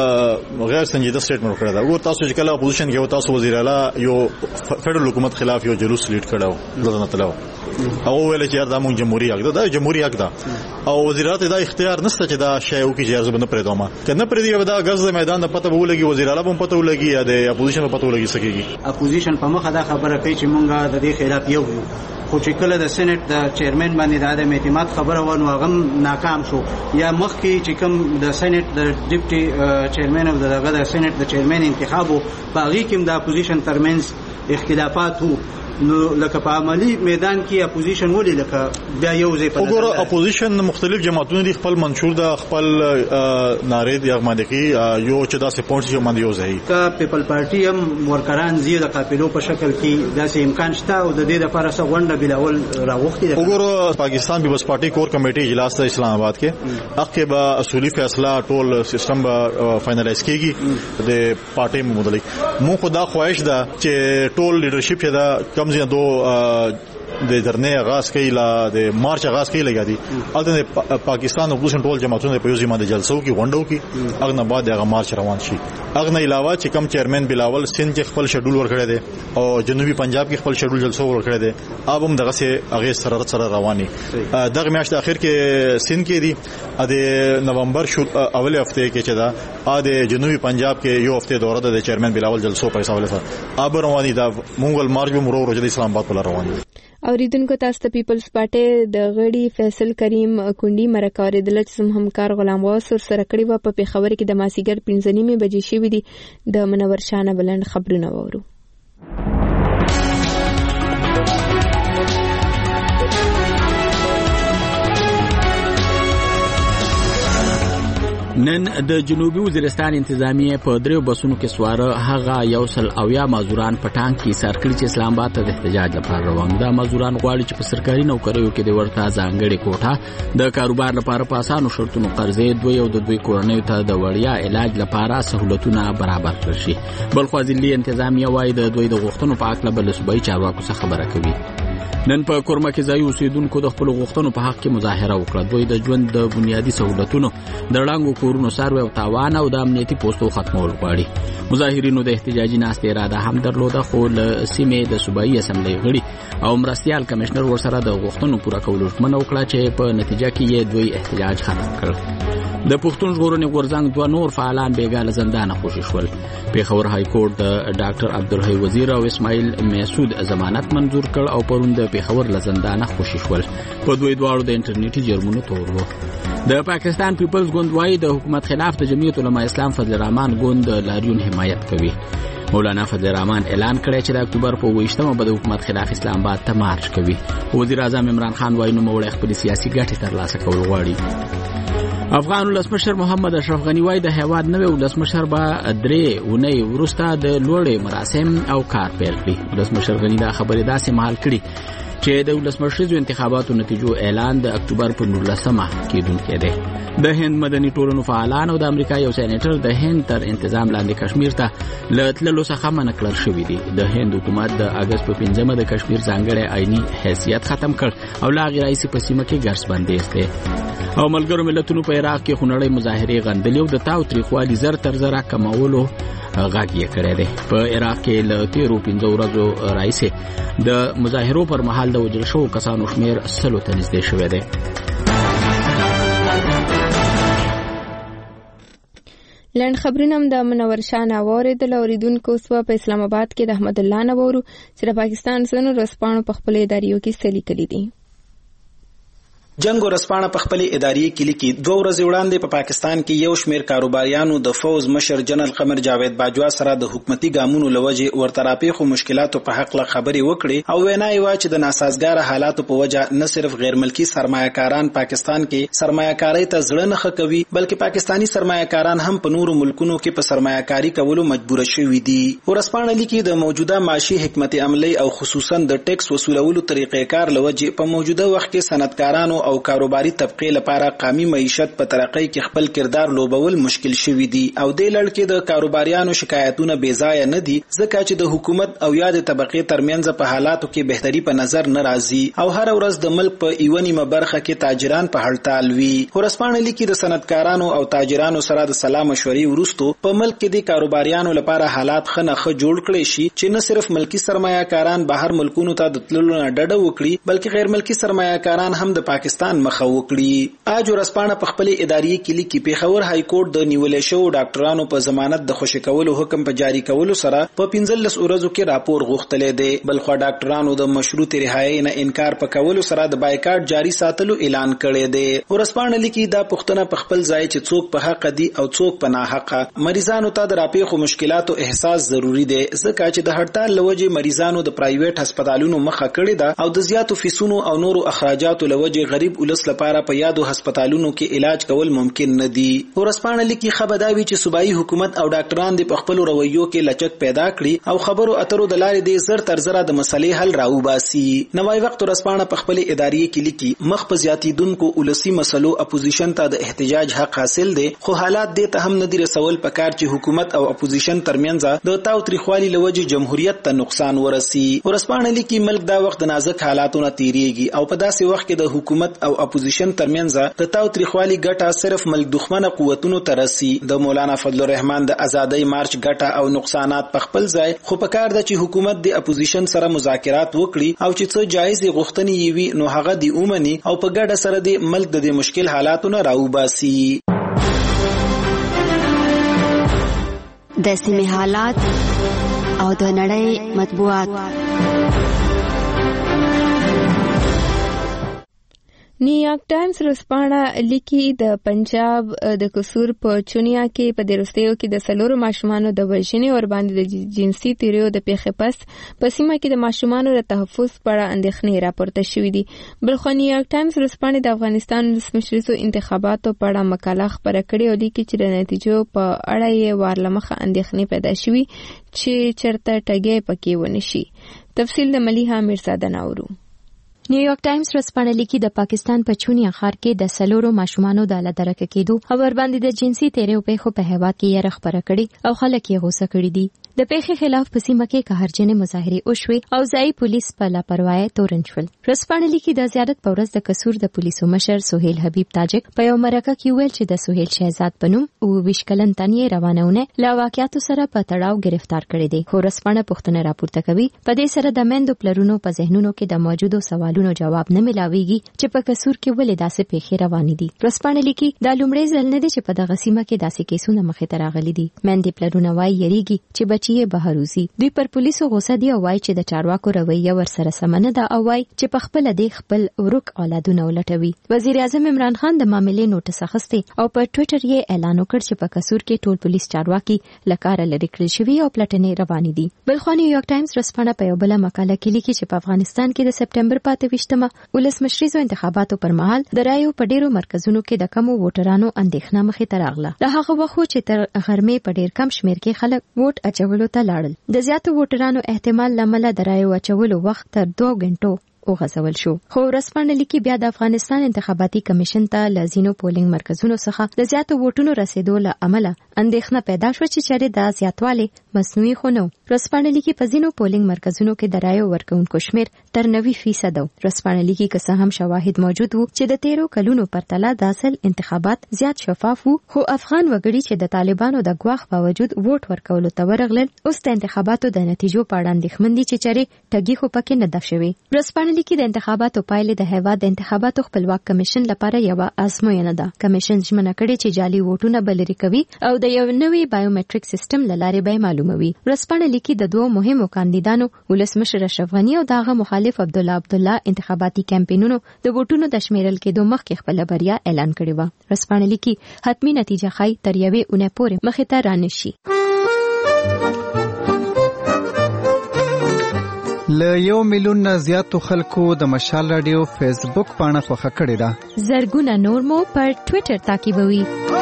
S5: غیر سنجیده سټیټمنټ کړی دا. وګورو تاسو چې کله اپوزیشن کې تاسو وزیر اعلی یو فدرال حکومت خلاف یو جلوس لیډ کړو دغه نتلو او ویل چې دا مونږ جمهوریت حق دا جمهوریت حق دا او وزیر اعلی دا اختیار نشته چې دا شی او کې جرزه بنه پرې دوما کنه پرې دی دا غز د میدان د پته ولګي وزیر اعلی هم پته ولګي یا د اپوزیشن په پته ولګي سکیږي.
S24: اپوزیشن په مخه دا خبره کوي چې مونږه د دې خلاف یو خو چې کله د سېنات د چیرمن باندې د عدم اعتماد خبره ونه هغه ناکام شو یا مخکې چې کوم د سېنات د ډیپټي چیرمن او دغه د سېنات د چیرمن انتخابو باغی کوم د اپوزیشن ترمنځ اختلافات وو نو لکه په عملی میدان کې اپوزیشن ولې لکه بیا یو ځای په
S5: وګوره اپوزیشن مختلف جماعتونه دي خپل منشور د خپل ناره دی باندې کې یو چې دا سپورټ یو باندې یو ځای
S24: کا پیپل پارټي هم ورکران زیاده قافلو په شکل کې داسې امکان شته او د دې لپاره څه غونډه بلاول راوختي.
S5: وګوره پاکستان پیپلز پارټي کور کمیټي اجلاس ته اسلام آباد کې هغه به اصولي فیصله ټول سیستم به فائنلایز کیږي د پارټي متعلق. مو خدا خواهش ده چې ټول لیډرشپ دا کم زیات دو د درنې آغاز کوي لا د مارچ آغاز کوي لګا دي الته پاکستان اپوزیشن ټول جماعتونه په یو ځای باندې جلسو کې غونډو کې اغه نه بعد هغه مارچ روان شي. اغه نه علاوه چې کم چیرمن بلاول سند کې خپل شیډول ورکړی دی او جنوبي پنجاب کې خپل شیډول جلسو ورکړی دی اب هم دغه سه هغه سره سره رواني دغه میاشت اخر کې سند کې دی د نومبر شو اول هفته کې چې دا د جنوبي پنجاب کې یو هفته دوره د چیرمن بلاول جلسو په حساب سره اب رواني دا مونږ مارچ به مرو ورځ د اسلام آباد په رواني.
S1: اوریدونکو تاسو ته پیپلز پارټي د غړي فیصل کریم کونډي مرکه اوریدل چې زموږ همکار غلام واس سره کړی و په پیښور کې د ماسیګر پنځه نیمې بجې شوې دي. د منور شانه بلند خبرونه وورو.
S6: نن د جنوبي وزیرستان انتظامیه په دریو بسونو کې سواره هغه یو سل اویا مازوران په ټانک کې سر کړی چې اسلام آباد ته د احتجاج لپاره روان دي. مازوران غواړي چې په سرکاري نوکریو کې د ورته ځانګړي کوټه د کاروبار لپاره په اسانو شرطونو قرضې دوی او د دوی کورنۍ ته د وړیا علاج لپاره سہولتونه برابر کړي. بلخو ځلې انتظامیه وايي د دوی د غوښتنو په اړه بل صوبایي چارواکو څخه خبره کوي. نن په کورما کې ځای اوسیدونکو د خپل غوښتنو په حق کې مظاهره وکړه. دوی د ژوند د بنیادي سہولتونو د وړاندو کورونو سروي او تاوان او د امنیتي پوسټو ختمول غواړي. مظاهرینو د احتجاجي ناستې اراده هم درلوده خو له سیمې د صوبایي اسمبلی غړي او مرستيال کمشنر ورسره د غوښتنو پوره کولو ژمنه وکړه چې په نتیجه کې یې دوی احتجاج ختم کړ. د پښتون ژغورنې غورځنګ دوه نور فعالان بیګاله زندان خوشي شول. پیښور های کورټ د ډاکټر عبدالحی وزیر او اسماعیل میسود ضمانت منظور کړ او پرون د پیښور له زندانه خوشي شول. په دوی دواړو د انټرنیټي جرمونو تور وو. د پاکستان پیپلز ګوند وايي د حکومت خلاف د جمعیت علماء اسلام فضل الرحمن ګوند لاریون حمایت کوي. مولانا فضل الرحمن اعلان کړی چې د اکتوبر په ویشتمه به د حکومت خلاف اسلام آباد ته مارچ کوي. وزیر اعظم عمران خان وايي نو موړی خپل سیاسي ګټې ترلاسه کول غواړي. افغان ولسمشر محمد اشرف غنی وايي د هیواد نوې ولسمشر به درې اونۍ وروسته د لوړې مراسم او کار پیل کړي. ولسمشر غنی دا خبرې داسې مهال کړي چې د ولسمشریزو انتخاباتو نتیجو اعلان د اکتوبر په نولسمه کېدونکی دی. د هند مدني ټولنو فعالان او د امریکا یو سېنیټر د هند تر انتظام لاندې کشمیر ته له تللو څخه منع کړل شوي دي. د هند حکومت د اګست په پنځمه د کشمیر ځانګړی آئیني حیثیت ختم کړ او لا غیر رئیس په سیمه کې ګرځ بندیز دی. او ملګرو ملتونو په عراق کې خونړۍ مظاهرې غندلې او د تاو تریخوالي زر تر زره کمولو غږ یې کړی دی. په عراق کې له تیرو پنځه ورځو راهیسې د مظاهرو پر مهال د وژل شوو کسانو شمېر سلو ته نږدې شوی دی.
S1: لنډ خبرونه هم د منور شانه واوریدل. اوریدونکو اوس په اسلام آباد کې د احمد الله نه وورو چې د پاکستان ځینو ورځپاڼو په خپل اداریو کې څه لیکلي دي.
S7: جنگ ورسپانه په خپل اداري کې لیکي دوه ورځې وړاندې په پاکستان کې یو شمېر کاروباریانو د فوز مشر جنرال قمر جاوید باجوا سره د حکومتي ګامونو لوجه ورتراپی خو مشکلاتو په حق له خبرې وکړي او وینا یې وا چې د ناسازګار حالاتو په وجه نه صرف غیر ملکی سرمایه‌کاران پاکستان کې سرمایه‌کاري ته ځړ نه کوي بلکې پاکستانی سرمایه‌کاران هم په نورو ملکونو کې په سرمایه‌کاري کولو مجبور شوي دي. ورسپانه لیکي د موجوده معاشي حکمت عملی او خصوصا د ټیکس وصولولو طریقې کار لوجه په موجوده وخت کې صنعتکارانو او کاروباري طبقه لپاره قامي معیشت په ترقۍ کې خپل کردار لوبول مشکل شوی دی او د لړ کې د کاروباریانو شکایتونه بې ځای نه دي ځکه چې د حکومت او یا د طبقه ترمنځ په حالاتو کې بهتري په نظر نه راځي او هر ورځ د ملک په ایونیمه برخه کې تاجران په هړتال وي. ورسپانه لیکي د صنعتکارانو او تاجرانو سره د سلا مشورې وروسته په ملک کې د کاروباریانو لپاره حالات خنخه جوړ کړي شي چې نه صرف ملکی سرمایه‌کاران بهر ملکونو ته د تللو نه ډډه وکړي بلکې غیر ملکی سرمایه‌کاران هم د پاکستان مخه وکړي. اج ورسپانه په خپل اداري کې لیکي پیښور های کورټ د نیولې شو ډاکټرانو په ضمانت د خوشی کولو حکم په جاری کولو سره په پنځلس ورځو کې راپور غوښتلې دی. بلخو ډاکټرانو د مشروط رهایی نه انکار په کولو سره د بایکاټ جاری ساتلو اعلان کړی دی. ورسپانه لیکي دا پښتنه په خپل ځای چې څوک په حق دي او څوک په ناحقه. مریضانو ته د راپېښو مشکلاتو احساس ضروری دی ځکه چې د هړتال لوجه مریضانو د پرایویټ هسپتالونو مخه کړې ده او د زیاتو فیسونو او نورو اخراجاتو لوجه غریب ولس لپاره په یادو هسپتالونو کې علاج کول ممکن نه دي. ورسپانه لیکي خبرداري چې صوبایي حکومت او ډاکټران د خپل رویو کې لچک پیدا کړي او خبرو اترو د لارې د زر تر زره د مسلې حل راوباسي. نوای وخت ورسپانه په خپل اداري کې لیکي مخ په زیاتیدونکو ولسی مسلو اپوزیشن ته د احتجاج حق حاصل دي خو حالات دې ته هم نه دي رسول پکار چې حکومت او اپوزیشن ترمنځ د تاو تریخوالي لوجه جمهوریت ته نقصان ورسي. ورسپانه لیکي ملک دا وخت د نازک حالاتونو تیریږي او په داسې وخت کې د حکومت او اپوزیشن ترمنځ د تاو تریخوالي ګټه صرف ملک دښمنه قوتونو ته رسي. د مولانا فضل الرحمن د ازادۍ مارچ ګټه او نقصانات په خپل ځای، خو په کار ده چې حکومت د اپوزیشن سره مذاکرات وکړي او چې څه جایز غوښتنې یې وي نو هغه دی اومني او په ګډه سره د ملک د مشکل حالاتو نه راوباسي.
S3: د سیمې حالات او د نړۍ مطبوعات.
S1: نیویارک ټایمز ورځپاڼه لیکي د پنجاب د قصور په چونیا کې په دروستیو کې د سلورو ماشومانو د وژنې اور باندې د جنسي تیریو د پیښې پس په سیمه کې د ماشومانو د تحفظ په اړه اندېښنې راپورته شوې دي. بلخو نیویارک ټایمز ورځپاڼه د افغانستان ولسمشریزو انتخاباتو په اړه مقاله خپره کړې او لیکي چې د نتیجو په اړه یې وارلمخه اندېښنې پیدا شوې چې چرته ټګي پکې ونشي. تفصیل د ملیحه میرزاده ناورو.
S15: نیویارک ټایمز ورځپاڼه لیکي د پاکستان په چونیا ښار کې د سلورو ماشومانو د لدرکه کېدو او ور باندې د جنسي تیریو پیښو په هیواد کې یې خبره کړې او خلک یې غوسه کړي دي. د پیښې خلاف په سیمه کې قهرجنې مظاهرې وشوې او ځایي پولیس په لاپروايي تورن شول. ورځپاڼه لیکي د زیارت په ورځ د قصور د پولیسو مشر سهیل حبیب تاجک په یو مرکه کې ویل چې د سهیل شهزاد په نوم او ویش کلن تنې روانونه لا واقعیتو سره په تړاو گرفتار کړي دي. خو ورځپاڼه پوښتنه راپورته کوي په دې سره د مندو پلرونو په ذهنونو کې د موجودو سوالونو جواب نه ملاويږي چې په قصور کې ولې داسې پیښې روانې دي. ورځپاڼه لیکي دا لومړی ځل نه دی چې په دغه سیمه کې داسې کیسونه مخې ته راغلي دي. مندې پلرونه وايي یریږي چې بچي یې بهروزي. دوی پر پولیسو غوسه دي او وايي چې د چارواکو رویه ورسره سم نه ده او وايي چې په خپل د خپل ورک اولادونه ولټوي. وزیر اعظم عمران خان د معاملې نوټس اخیستی او په ټوئیټر یې اعلان وکړ چې په قصور کې ټول پولیس چارواکي لکاره لري کړل شوی او پلټنې روانې دي. بلخو نیویارک ټایمز ورځپاڼه په یو بل مقاله کې لیکي چې په افغانستان کې د سپټمبر په اته ویشتمه ولسمشریزو انتخاباتو پر مهال د رایو په ډیرو مرکزونو کې د کمو ووټرانو اندېښنه مخې ته راغله. د هغه وخت چې تر غرمې په ډیر کم شمیر کې خلک ووټ اچولو ته لاړل. د زیاتو ووټرانو احتمال لامل د رایو اچولو وخت تر دوه غنټو او غځول شو. خو ورځپاڼه لیکي بیا د افغانستان انتخاباتي کمیشن ته لازینو پولینګ مرکزونو څخه د زیاتو ووټونو رسیدو له امله اندېښنه پیدا شو چې چېرې دا زیاتوالی مصنوعي خو نه و. ورځپاڼه لیکي په ځینو پولینګ مرکزونو کې د رایو ورکوونکو شمیر تر نوي فیصد و. ورځپاڼه لیکي که څه هم شواهد موجود وو چې د تیرو کلونو پرتله د اصل انتخابات زیات شفاف وو، خو افغان وګړي چې د طالبانو د ګواښ باوجود ووټ ورکولو ته ورغلل اوس د انتخاباتو د نتیجو په اړه اندېښمن دي چې چېرې ټګي خو پکې نه ده شوې. ورځپاڼه لیکي د انتخاباتو پایلې د هیواد د انتخاباتو خپلواک کمیشن لپاره یو ازموینه ده. کمیشن ژمنه کړې چې جعلي ووټونه به لرې کوي او د یو نوي بایومټریک سیستم له لارې به معلوموي. ورځپاڼه لیکي د دوه مهمو کاندیدانو ولسمشر اشرف غنی او دغه مخالف عبدالله عبدالله انتخاباتي کمپاینونو د ووټونو د شمیرل کېدو مخکې خپل بریا اعلان کړې و. ورځپاڼه لیکي حتمی نتیجه ښایي تر یوې اونۍ پورې مخې ته رانشي.
S14: له یو میلیون نه زیاتو خلکو د مشال رادیو فیسبوک پاڼه خوښه کړې ده.
S15: زرګونه نور مو پر ټوئیټر تعقیبوي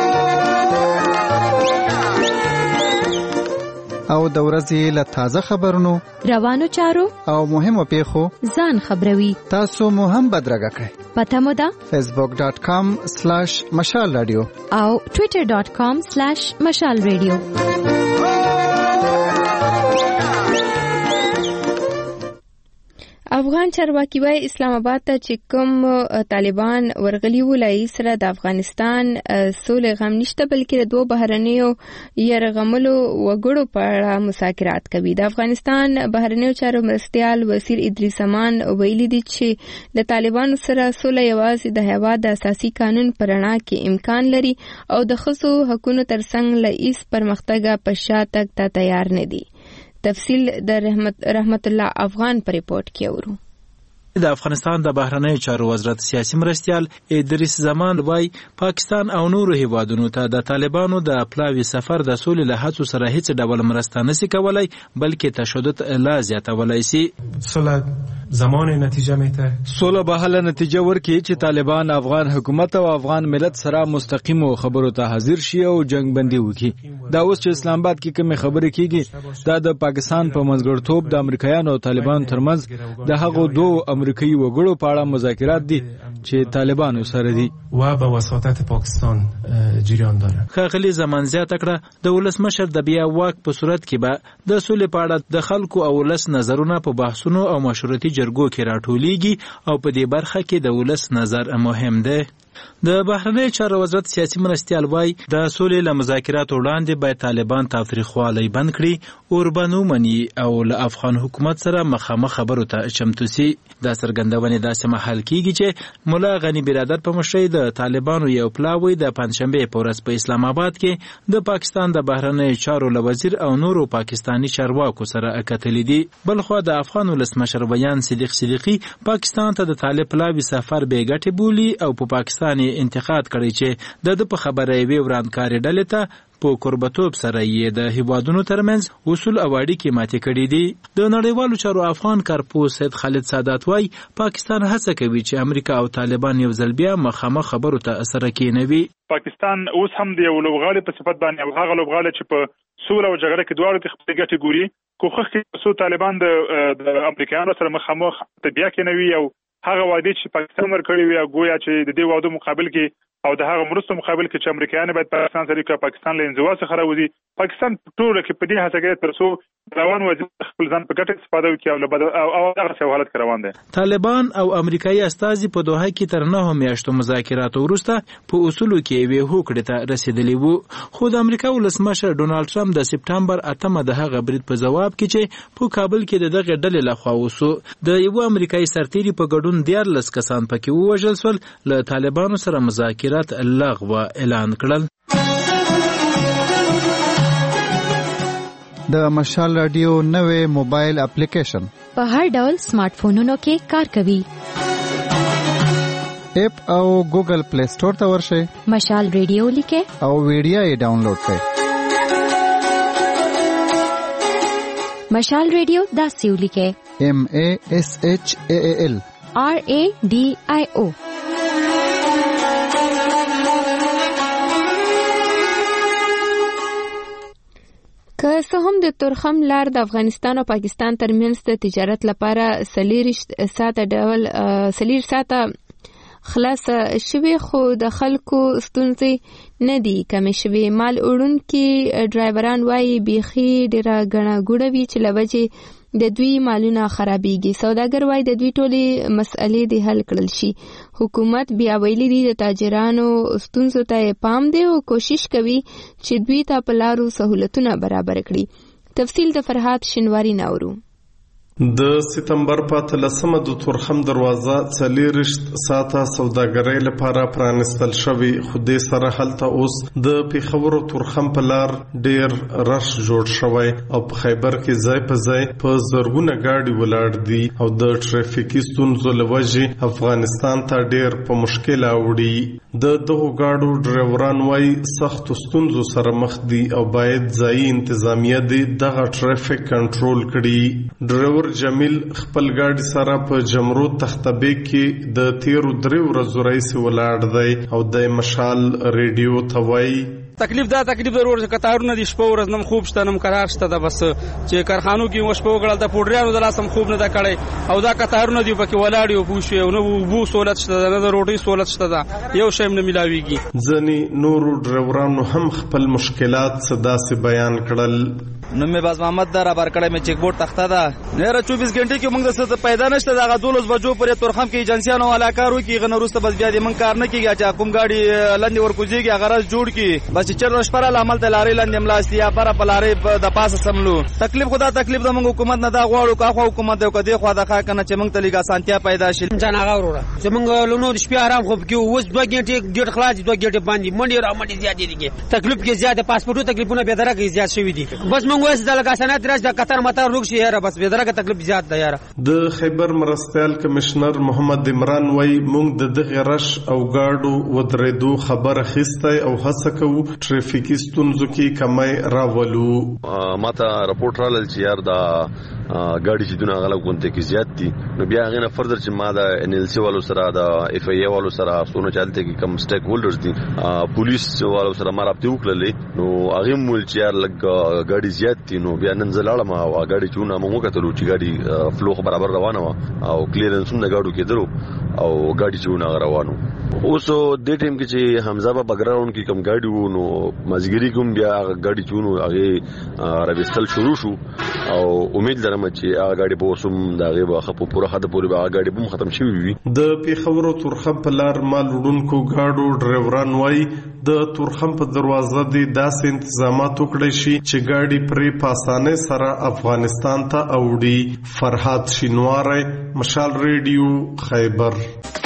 S14: او د ورځې له تازه خبرونو،
S15: روانو چارو
S14: او مهمو پیښو
S15: ځان خبروي.
S14: تاسو مو هم بدرګه کړئ.
S15: پته مو ده
S14: فیسبوک ډاٹ کام سلیش مشال رادیو
S15: او ټوئیټر ډاٹ کام سلیش مشال رادیو.
S1: افغان چارواکي وايي اسلام آباد ته چې کوم طالبان ورغلي وو لای سره د افغانستان سولې غم نشته، بلکې د دوه بهرنیو يرغملو وګړو په اړه مذاکرات کوي. د افغانستان بهرنیو چارو مرستيال وزیر ادریس امان ویلي دي چې د طالبانو سره سولې یوازې د هیواد د اساسي قانون پر رڼا کې امکان لري او د ښځو حقوقو ترڅنګ له هیڅ پرمختګه په شا تګ ته تیار نه دي. تفصیل د رحمت رحمت الله افغان پر ریپورت کې اورو.
S8: د افغانستان د بهرنیو چارو وزارت سیاسي مرستيال ادریس زمان وايي پاکستان او نورو هیوادونو ته د طالبانو د پلاوي سفر د سولې له هڅو سره هیڅ ډول مرسته نشي کولای، بلکې تشدد لا زیاتولای شي.
S9: صلح زمان نتیجه میته
S11: سوله به هله نتیجه ورکړي چې طالبان افغان حکومت او افغان ملت سره مستقیم خبرو ته حاضر شي او جنگ بندي وکړي. دا اوس چې اسلام آباد کې کومه خبرې کیږي دا د پاکستان په منځګړتوب د امریکایانو او طالبان ترمنځ د هغو دوه امریکایي وګړو په اړه مذاکرات دي چې طالبانو سره دي
S9: و به وساطت پاکستان جریان داره.
S8: خاغلی زمان زیاته کړه د ولسمشر د بیا واک په صورت کې به د سولې په اړه د خلکو او ولس نظرونه په بحثونو او مشورتي جرګو کې راټولېږي او په دې برخه کې د ولس نظر مهم دی. د بهرنی چارو وزارت سیاسي مرستیال وای د سولې له مذاکراتو وړاندې باید طالبان تاوتریخوالی بند کړي، اوربانو مني او له افغان حکومت سره مخامخ خبرو ته چمتو سي. دا څرګندونې داسې مهال کیږي چې مولا غنی برادر په مشرۍ د طالبانو یو پلاوی د پنځشنبه په ورځ په اسلام آباد کې د پاکستان د بهرنی چارو له وزیر او نورو پاکستانی چارواکو سره کتلې دي. بلخو د افغان ولسمشر بیان صدیق صدیقی پاکستان ته د طالب پلاوی سفر بې ګټې بولي او په پاکستان انتقاد کړی چې د د په خبره یې ورانکارې ډلې ته په قربتوب سره یې د هیوادونو ترمنځ اصول او اړیکې ماتې کړي دي. د نړیوالو چارو افغان کارپوس سید خالد سادات وای پاکستان هڅه کوي چې امریکا او طالبان یو ځل بیا مخامخ خبرو ته سره کېنوي.
S12: پاکستان اوس هم د یو لوبغاړي په صفت باندې او هغه لوبغاړي چې په سوله او جګړه کې دواړو کې خپل ګټې ګوري، کوښښ کوي چې طالبان د امریکایانو سره مخامخ بیا کېنوي او هغه وعده چې پاکستان ورکړی وي گویا چې د دې وعده مقابل کې او د هغه مرستو مقابل کې چې امریکایان باید پاکستان سره کې پاکستان له انزوا څخه راوځي. پاکستان ټول کې په دې هڅه کوي تر څو روان وضعیت خپل ځان په ګټه استفاده وکړي او له او هغه څه حالت روان دي.
S8: طالبان او امریکایي استازي په دوحه کې تر نه میاشتو مذاکراتو وروسته په اصولو کې وی هوکړه ته رسیدلی وو، خو د امریکا ولسمشر ډونالد ټرمپ د سپټمبر اتمه د هغه برید په جواب کې چې په کابل کې د دغه ډلې لخوا وسو د یو امریکایي سرتیري په ګډون دیارلس کسان پکې ووژل شول، له طالبانو سره مذاکرات لغوه اعلان کړل.
S14: د مشال رادیو نوې موبایل اپلیکیشن
S15: په هر ډول سمارټ فونونو کې کار کوي.
S14: اپ او ګوګل پلی سٹور ته ورشئ،
S15: مشال رادیو لیکئ
S14: او ویډیو یې ډاونلوډ کړئ.
S15: مشال رادیو داسې ولیکئ،
S14: ایم ای ایس ایچ ای ای ال
S15: آر ای ډي آی او. که څه هم د تورخم لار د افغانستان او پاکستان ترمنځ د تجارت لپاره سلیریشت ساته ډول سلیر ساته خلاص شوی، خو د خلکو ستونزې نه دي کمې شوی. مال وړونکي ډرایوران وایي بیخي ډیره ګڼه ګوڼه وي چې له وجې د دوی مالونه خرابېږي. سوداګر وایي د دوی ټولې مسئلې دې حل کړل شي. حکومت بیا ویلي دي د تاجرانو ستونزو ته پام دی او کوشش کوي چې دوی ته په لارو سهولتونه برابر کړي. تفصیل د فرهاد شینواری ناورو.
S13: د سپتمبر په اتلسمه د تورخم دروازه څلېرشت ساعته سوداګرۍ لپاره پرانستل شوې، خو دې سره هلته اوس د پیښور او تورخم په لار ډېر رش جوړ شوی او په خیبر کې ځای په ځای په زرګونه ګاډي ولاړ دي او د ټریفیکي ستونزو له وجې افغانستان ته ډېر په مشکل اوړي. د دغو ګاډو ډرایوران وایي سختو ستونزو سره مخ دي او باید ځایي انتظامیه دې دغه ټریفیک کنټرول کړي. ډرایور جمیل خپل ګاډي سره په جمرود تختبه کې د تیرو درې ورځو راهیسې ولاړ دی او د مشال ریډیو ته وایي
S16: تکلیف دا تکلیف ضرور چې کتارونه دي شپه ورځ نم خوب شته نم قرار شته د بس چې کارخانو کې مو شپه وګړل د پوډریانو د لاسم خوب نه دا کړي او دا کتارونه دی پکې ولاړ یو پوښي او نو وو سہولت شته نه د روټي سہولت شته دا یو شیم نه ملاويږي.
S13: ځنی نورو ډرایورانو هم خپل مشکلات صدا سي بیان کړل.
S16: نو مې باز محمد دره بار کړه مې چیک بورډ تخته ده نه را چوبیس غنټه کې موږ د ست پیدا نشته دا غدولس بجو پرې تورخم کې ایجنسیانو والا کارو کې غنروسته بس بیا دې من کار نه کیږي چې کوم گاډي لاندې ورکوځيږي غرض جوړ کی بس چر شپره عمل ته لارې لاندې ملاستی یا پر پلارې د پاسه سملو تکلیف خدا تکلیف د موږ حکومت نه دا غواړو کا خو حکومت د کدي خو دا ښه کنه چې موږ ته لګا سانتیا پیدا شي
S17: جنا غوړه چې موږ لونو شپې آرام خو کې اوس دوه غنټه ګټ خلاص دوه غنټه باندې منډي را منډي زیات دي تکلیف کې زیات پاسپورت تکلیفونه به درګه زیات شوی دي بس موږ وس د لګا درج د قطر مطار روک شي یاره بس به درګه تکلیف زیات ده یاره.
S13: د خیبر مرستیال کمشنر محمد عمران وای مونږ د دغه رش او گاډو ودرېدو خبر خسته او هڅه کوو ټریفیکي ستونزو کې کمای راولو.
S25: ماته راپورټ رالل چې یار دا ګاډي چې دونه غلط غونته کې زیات دي نو بیا غینه فردر چې ما دا ان ال سی والو سره دا اف ای ای والو سره سونه چلته کې کم سټیک هولډرز دي پولیس والو سره ما رابطه وکړلې نو هغه مول چې یار لګ ګاډي زیات دي نو بیا نن زلاله ما ګاډي چونه مو کتلو چې ګاډي فلو برابر روانه و او کلیرنسونه ګاډو کې درو او ګاډي چونه روانو. اوس د ټیم کې چې حمزه په بګراوند کې کم ګاډي وو نو مازګری کوم بیا ګاډي چونو هغه راوستل شروع شو او امید لرم یم چې هغه ګاډي به وسوم دا غي به خپل پوره حد پورې به هغه ګاډي به ختم شي وي.
S13: د پیښور تورخم په لار مال وړونکو ګاډو ډرایوران وای د تورخم په دروازه دی داسې انتظامات وکړي شي چې ګاډي پرې په اسانه سره افغانستان ته اوړي. فرحات شینواری، مشال ریډیو، خیبر.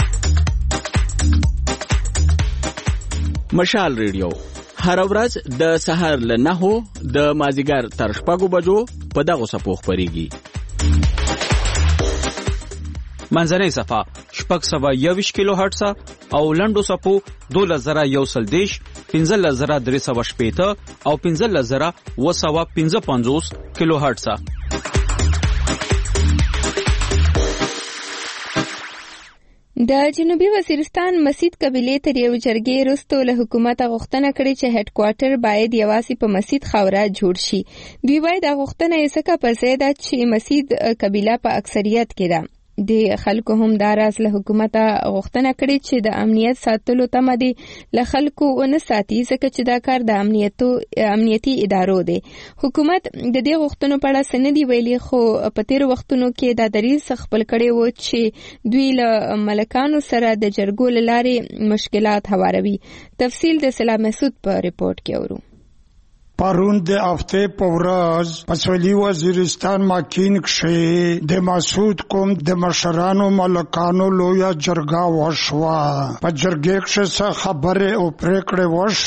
S6: مشال ریډیو هر ورځ د سحر له نهو د مازیګر تر شپږو بجو په دغه سپو خبريږي.
S10: منځنۍ صفه شپږ سوه یوویشت کیلو هرټز او لنډو صفو دولس زره یو سل دیش، پنځلس زره درې سوه شپېته او پنځلس زره اوه سوه پنځه پنځوس کیلو هرټز.
S1: د جنوبي وزیرستان مسجد قبیلې تر یو جرګې وروسته له حکومته غوښتنه کړې چې هډ کوارټر باید یوازې په مسجد خاوره جوړ شي. دوی باید غوښتنه یې څخه په ځای ده چې مسجد قبیله په اکثریت کې ده. د خلکو هم دا راز له حکومته غوښتنه کړې چې د امنیت ساتلو تمه دي له خلکو ونه ساتي ځکه چې دا کار د امنیتو امنیتي ادارو دی. حکومت د دې غوښتنو په اړه څه نه دي ویلي، خو په تیرو وختونو کې دا دریځ خپل کړی و چې دوی له ملکانو سره د جرګو له لارې مشکلات هواروي. تفصیل د سلام مسعود په ریپورت کې اورو.
S18: پرون د هفته په ورځ په سویلي وزیرستان ماکین کښې د مسعود قوم د مشرانو ملکانو لویه جرګه وشوه. په جرګې کښې څه خبرې او پرېکړې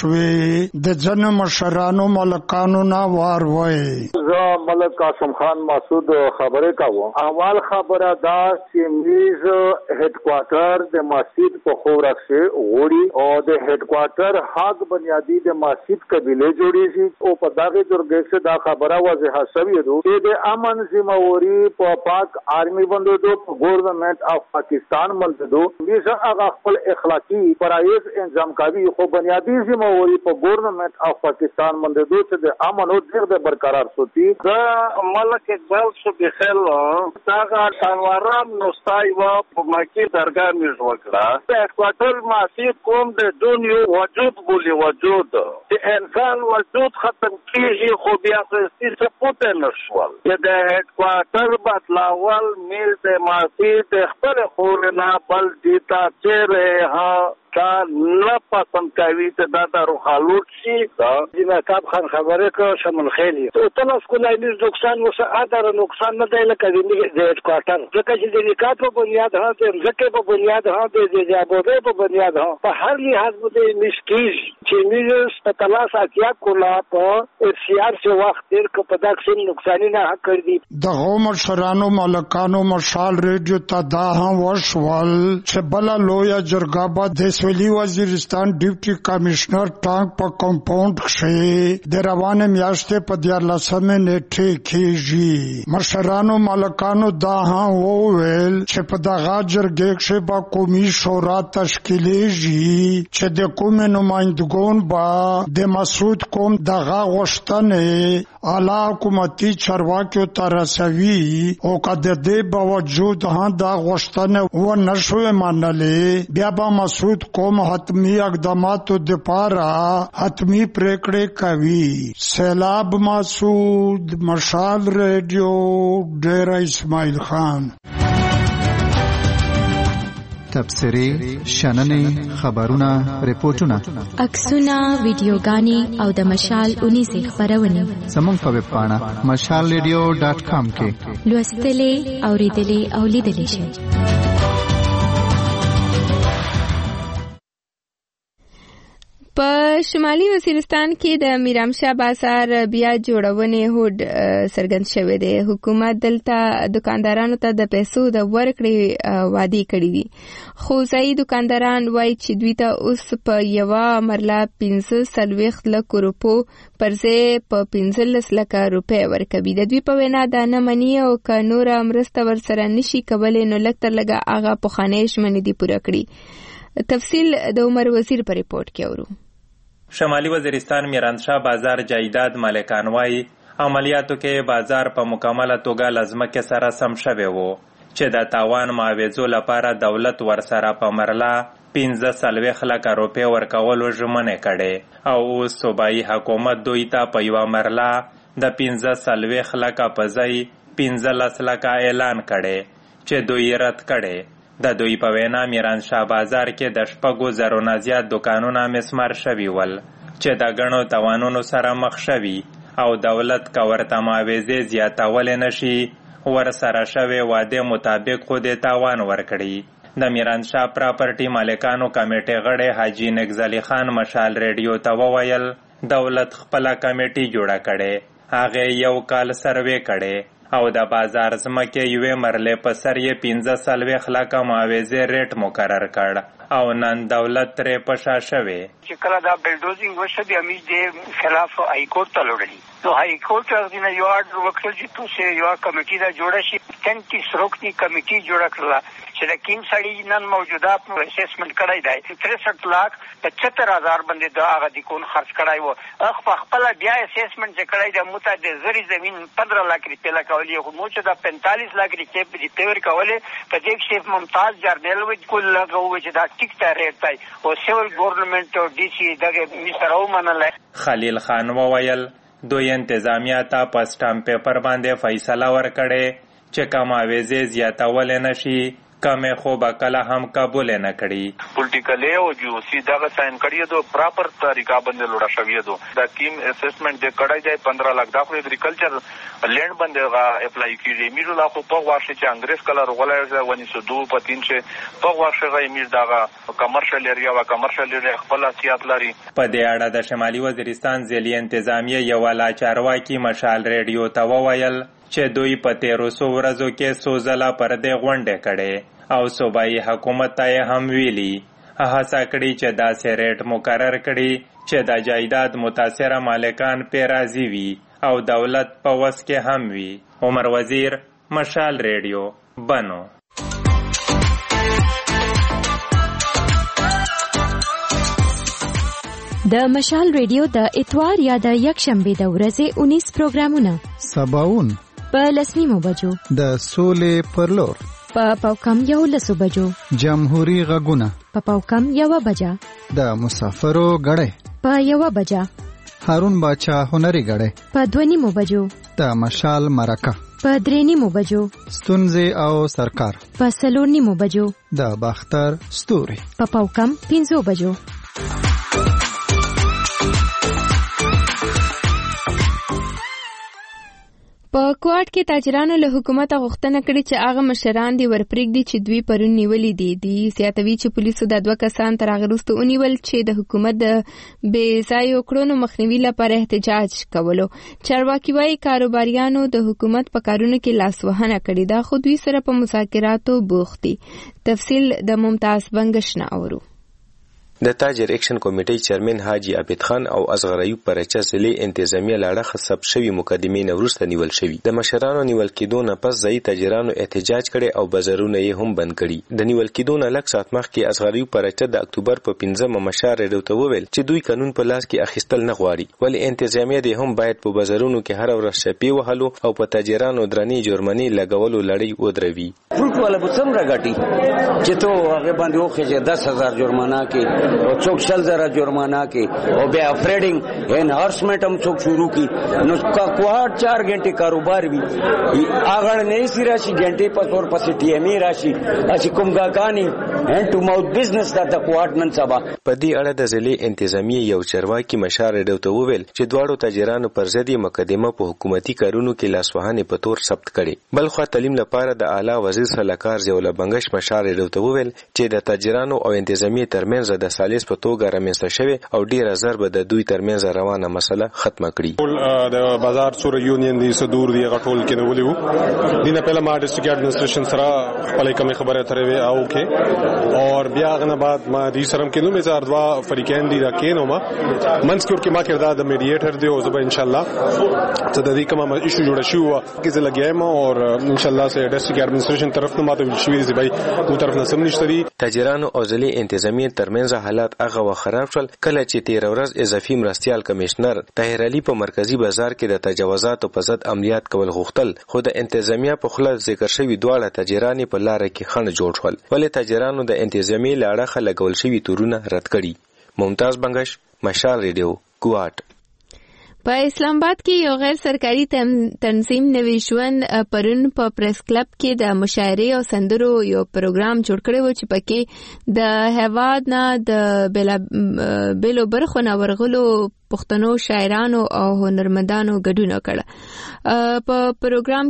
S18: وشوې د ځینو مشرانو ملکانو نه واروئ.
S19: زه ملک قاسم خان مسعود خبرې کوم. اول خبره دا چې موږ هډ کوارټر د مسجد په خوره کښې غواړي او د هډ کوارټر حق بنیادي د مسجد قبیلې جوړېږي او په دغه جرګې کې دا خبره واضحه شوې ده چې د امن ذمہواری په پاک آرمی باندې دو په ګورنمنت اف پاکستان باندې دو موږ هغه خپل اخلاقی فرایض انجام کوي، خو بنیادی ذمہواری په ګورنمنت اف پاکستان باندې دو چې د امن او د برقرار ساتي. دا ملک اقبال صبح خیر داغه تنوارام نوستای و په مکی درګه میز وکړه. د کوارټر مسجد کوم د دنیا وجود بولی وجود د انسان وجود ختم کیږي، خو بیا خستی سپوته نشول. د هډ کوارټر بدلاول میز د مسجد خپل خورنا بل دیتا چیرې ها تا نه پسند کوي ته دا د روحالوت شي. دا جناب خان خبره کو شمل خیلی ته تاسو کو نه نقصان وسه ادر نقصان نه دی لکه د هډ کوارټر ځکه چې د نکاح په بنیاد ها د ځکه په بنیاد ها د جابوده په بنیاد ها په هر لحاظ باندې مشکیز چې موږ په تلاش اتیا کولا په سیار سے وخت تیر کو په داکسین نقصان نه حق کړی دي.
S18: د قوم شرانو ملکانو مشال ریډیو ته دا هم وشول چې بل لویا جرګه بعد د سویلي وزیرستان ډیپټي کمشنر ټانک په کمپاوند کې د روانه میاشتې په دیارلسمه نیټه کېږي. مشرانو ملکانو دا هم وویل چې په دغه جرګې کې به قومي شورا تشکیلیږي چې د قومي نمائندګان به د مسعود قوم دغه غوښتنې اعلی حکومتي چارواکیو ته رسوي او که د دې باوجود هم دا غوښتنې ونه شوې منلې بیا به مسعود قوم حتمی اقداماتو دپاره حتمی پریکړې کوي. سیلاب مسعود، مشال ریډیو، ډیره اسماعیل خان.
S14: تبصرې، شننې، خبرونه، ریپورتونه،
S15: عکسونه، ویډیوګانې او د مشال اونیزې خبرونه
S14: زموږ په ویب پاڼه مشال ریډیو ډاټ کام کې
S15: لوستلې، اوریدلې او لیدلې شئ. په شمالي وزیرستان کې د میرامشاه بازار بیا جوړونې هوډ څرګند شوی دی. حکومت دلته دکاندارانو ته د پیسو د ورکړې وعده کړې دي، خو ځایي دکانداران وایي چې دوی ته اوس په یوه مرله پنځه څلوېښت لکو روپو پر ځای په پنځلس لکه روپۍ ورکوي. د دوی په وینا دا نه مني او که نوره مرسته ورسره نشي کولی نو لږ تر لږه هغه پخوانۍ ژمنې دي پوره کړي. تفصیل د عمر وزیر په ریپورت کې اورو.
S20: شمالي وزیرستان میرانشاه بازار جایداد مالکان وایي عملیاتو کې بازار په مکمله توګه له ځمکې سره سم شوی و چې د تاوان معاوضو لپاره دولت ورسره په مرله پنځه څلوېښت لکه روپۍ ورکولو ژمنې کړې او اوس صوبایي حکومت دوی ته په یوه مرله د پنځه څلوېښت لکه په ځای پنځلس لکه اعلان کړي چې دوی رد کړي. د دوی په وینا میرانشاه بازار کې د شپږو زرو نه زیات دوکانونه مسمار شوي ول چې د ګڼو توانونو سره مخ شوي او دولت که ورته معاوضې زیاتولی نشي ورسره شوې وعدې مطابق خو دې تاوان ورکړي. د میرانشاه پراپرټي مالکانو کمیټې غړی حاجي نګزلي خان مشال ریډیو ته وویل دولت خپله کمیټي جوړه کړې، هغې یو کال سروې کړې او د بازار ځمکې یوې مرلې په سر یې پنځه څلوېښت لکه معاوضې ریټ مقرر کړ او نن دولت ترې په شا شوی.
S2: چې کله دا بلډوزینګ وشو بیا موږ د خلاف هائی کورټ ته لوړلي. نو هائی کورټ هغې نه یو آرډر وکړل چې تاسې یوه کمیټي ده جوړه شي. تینتیس رکنی کمیټي جوړه کړله چې د کیم سړي نن موجوده اسسمنټ کړی دی تریسઠ لاک پچهتر هزار باندې د هغه د کون خرچ کړی و. هغه په خپله بیا اسسمنټ چې کړی دی موږ ته د زرې زمین پندره لاک روپۍ لګولي خو موږ چې د پنتالیس لاک روپۍ روپۍ ورکولې په دې کښې ممتاز جرنیل وایي کل هغه ووایي چې دا ټیک ته ریټ دی او سیول ګورنمنټ او ډي سي دغه موږ سره ومنلی.
S20: خلیل خان وویل دوی انتظامیه ته په سټامپ پیپر باندې فیصله ورکړې چې که معاوضې زیاتولی نشي کمې خو به کله هم قبول نه کړي.
S4: پولیټیکلی او جی او سی دغه ساین کړی دو پراپر طریقه باندې لوړه شوی دو. دا کیم اسسمنټ د کړی دی پندرہ لاک دا خو اګریکلچر لینډ باندې اپلای کیږي. میرو لا خو په واشه چې انګریز کله رغولای ونی سو دو پتین چې په واشه غي میر دغه کمرشل ایریا او کمرشل ایریا خپل سیاست لري.
S20: په دې اړه د شمالي وزیرستان ځلي انتظامیه یو والا چارواکي مشال ریډیو ته وویل چې دوی په تیرو څو ورځو کې څو ځله پر دې غونډې کړې او صوبایي حکومت ته یې هم ویلي هڅه کړي چې داسې ریټ مقرر کړي چې د جایداد متاثره مالکان پې راضي وي او دولت په وس کې هم وي. عمر وزیر، مشال ریډیو، بنو.
S15: د مشال ریډیو د اتوار یا د یکشنبې د ورځې اونیس پروګرامونه
S14: سباون
S15: په لسنیمو بجو
S14: د سولې پر لور
S15: په پاوکم یو لسو بجو
S14: جمهوری غږونه
S15: په پاوکم یوه بجه
S14: د مسافرو غړی
S15: په یوه بجه
S14: هارون باچا هنري غړی
S15: په دوه نیمو بجو
S14: د مشال مرکه
S15: په درې نیمو بجو
S14: ستونزې او سرکار
S15: په څلور نیمو بجو
S14: د باختر ستوري
S15: په پاوکم پنځو بجو. په کوټ کې تاجرانو له حکومت غوښتنه کړې چې هغه مشران دي ورپرېږدي چې دوی پرون نیولي دي. دی زیاتوي چې پولیسو د دوه کسان تر هغه وروسته ونیول چې د حکومت د بې ځایه کړنو مخنیوي لپاره احتجاج کولو. چارواکي وایي کاروباریانو د حکومت په کارونو کې لاسوهنه کړې ده خو دوی سره په مذاکراتو بوخت دي. تفصیل د ممتاز بنګش نه اورو.
S21: د تاجر اکشن کمیټې چیرمن حاجی عابد خان او اصغر ایوب پرچا ضلع انتظامیه لاړه ثبت شوی مقدمې نه وروسته نیول شوی. د مشرانو نیول کېدو نه پس ځایي تاجرانو احتجاج کړي او بازارونه یې هم بند کړي. د نیول کېدو نه لږ ساعت مخکې اصغر ایوب پرچا د اکتوبر په پنځمه مشال ریډیو ته وویل چې دوی قانون په لاس کې اخیستل نه غواړي ولې انتظامیه دې هم باید په بازارونو کې هر ورځ شپې وهلو او په تاجرانو درنې جرمنې لګولو لړۍ ودروي.
S22: فروټ والا به څومره ګټي چې تو هغه باندې وخېږي دس هزار جرمانه کې او څوک شل زره جرمانه کې او بیا افریډینګ انهارسمنٹ هم څوک شروع کی نو کا کوهاټ چار غنټه کاروبار وی اغړ نه سی راشي غنټه په تور پسې ټي ام ای راشي چې کوم غاکانی هند ټو ماوث بزنس دا د کوهاټ نن سبا.
S21: په دې اړه د ضلع انتظامیه یو چارواکي مشال ریډیو ته وویل چې دواړو تاجرانو پر ضد مقدمه په حکومتي کارونو کې لاسوهنې په تور ثبت کړي. بل خو تعلیم لپاره د اعلی وزیر سلاکار زیول بنگش مشال ریډیو ته وویل چې د تاجرانو او انتظامیه ترمنځ د سالیس په توګه رامنځته شوی او ډیره زر به د دوی ترمنځ روانه مسله ختمه کړي.
S23: د بازار سور یونین دی صدور دی غټول کې نو ولیو دینه پهله ما ډیسټریکټ ایڈمنسټریشن سره خپلې کمی خبره ترې وی او کې اور بیا غنه بعد ما دې سرم کې نو مې زار دوا فریقین دی راکې نو ما منس کې کې ما کړدا د میډیټر دی او زب ان شاء الله ته د دې کومه ایشو جوړ شو کې زه لګیایم اور ان شاء الله سه ډیسټریکټ ایڈمنسټریشن طرف نه ماته شوی دی بھائی دو طرف نه سم نشته دي.
S21: تاجرانو او ضلع انتظامیه ترمنځ حالات هغه خراب شول کله چې تیر ورځ اضافي مرستيال کمشنر طاهر علي په مرکزی بازار کې د تجاوزاتو په ضد عملیات کول غوښتل خو د انتظامیه په خلاف ذکر شوی دواړه تاجران په لار کې خنډ جوړ شول ولې تاجرانو د انتظامیه لاړه لګول شوی تورونه رد کړي. ممتاز بنگش، مشال ریډیو، کوټ.
S1: په اسلام آباد کې یو غیر سرکاري تنظیم نوی ژوند پرون په پریس کلب کې د مشاعرې او سندرو یو پروګرام جوړ کړی و چې پکې د هیواد نه د بیلو برخو نه ورغلو پښتنو شاعرانو او هنرمندانو ګډون وکړ. په پروګرام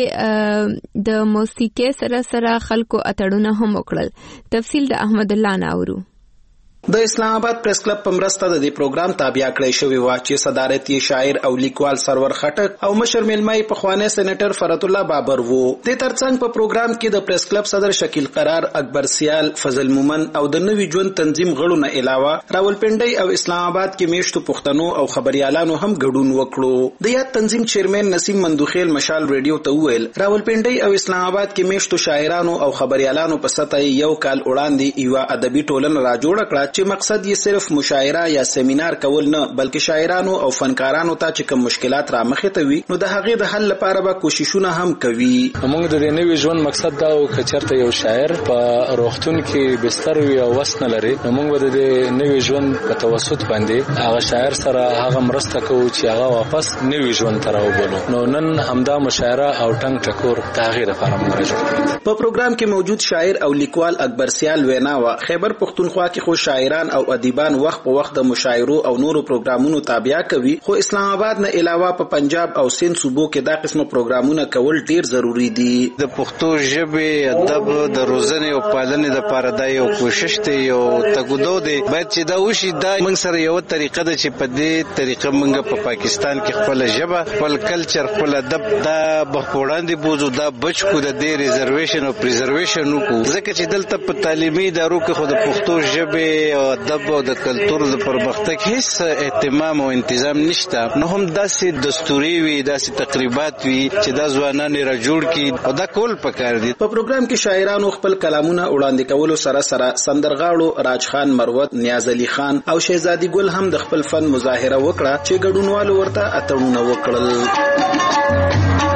S1: کې د موسیقي سره سره خلکو اتړونه هم وکړل. تفصیل د احمد الله ناورو.
S3: د اسلام آباد پریس کلب په مرسته د دې پروګرام تابع کړی شوی و چې صدارت یې شاعر او لیکوال سرور خټک او مشر میلمای په خوانه سېنیټر فرات الله بابر وو. د ترڅنګ په پروګرام کې د پریس کلب صدر شکیل قرار، اکبر سیال، فضل مومن او د نوی ژوند تنظیم غړو نه علاوه راولپنډي او اسلام آباد کې میشتو پښتنو او خبريالانو هم ګډون وکړو. د یاد تنظیم چیرمن نسیم مندوخیل مشال ریډیو ته وویل راولپنډي او اسلام آباد کې میشتو شاعرانو او خبريالانو په سطح یو کال وړاندې یو ادبي ټولنه را جوړ کړه چې مقصد یې صرف مشاعره یا سیمینار کول نه بلکې شاعرانو او فنکارانو ته چې کوم مشکلات را مخې ته وي نو د هغې د حل لپاره به کوششونه هم کوي.
S5: موږ د دې نوي ژوند مقصد دا و چې چېرته یو شاعر په روغتون کې بستر وي او وس نه لري نو موږ به د دې نوي ژوند په توسط باندې هغه شاعر سره هغه مرسته کوو چې هغه واپس نوي ژوند ته راوبولو. نو نن همدا مشاعره او ټنګ ټکور د هغې لپاره موږ راجوړ.
S3: په پروګرام کې موجود شاعر او لیکوال اکبر سیال وینا وه خیبر پښتونخوا کې خو شاعران او ادیبان وخت په وخت د مشاعرو او نورو پروګرامونو تابع کوي خو اسلام آباد نه علاوه په پنجاب او سند صوبو کې دا قسمه پروګرامونه کول ډیر ضروری دي.
S7: د پښتو ژبې ادب د روزنې او پالنې لپاره دا یو کوشش دی یو تګودو دی باید چې دا وشي. دا موږ سره یو طریقه ده چې په دې طریقه موږ په پاکستان کې خپل ژبه خپل کلچر خپل ادب دا بخوړاندې بوزو دا بچ کو د دې ریزرویشن او پریزرویشن کو ځکه چې دلته په تعلیمي ادارو کې خو د پښتو ژبې او ادب او د کلتور د پرمختګ هیڅ اهتمام او تنظیم نشته. نو هم داسې دستوري وي داسې تقریبات وي چې دا ځوانان را جوړ کړي او دا کول پکار دي.
S3: په پروګرام کې شاعرانو خپل کلامونه وړاندې کولو سره سره سندرغاړو راج خان مروت، نیاز علي خان او شهزادي ګل هم د خپل فن مظاهره وکړه چې ګډونوالو ورته اتړونه وکړل.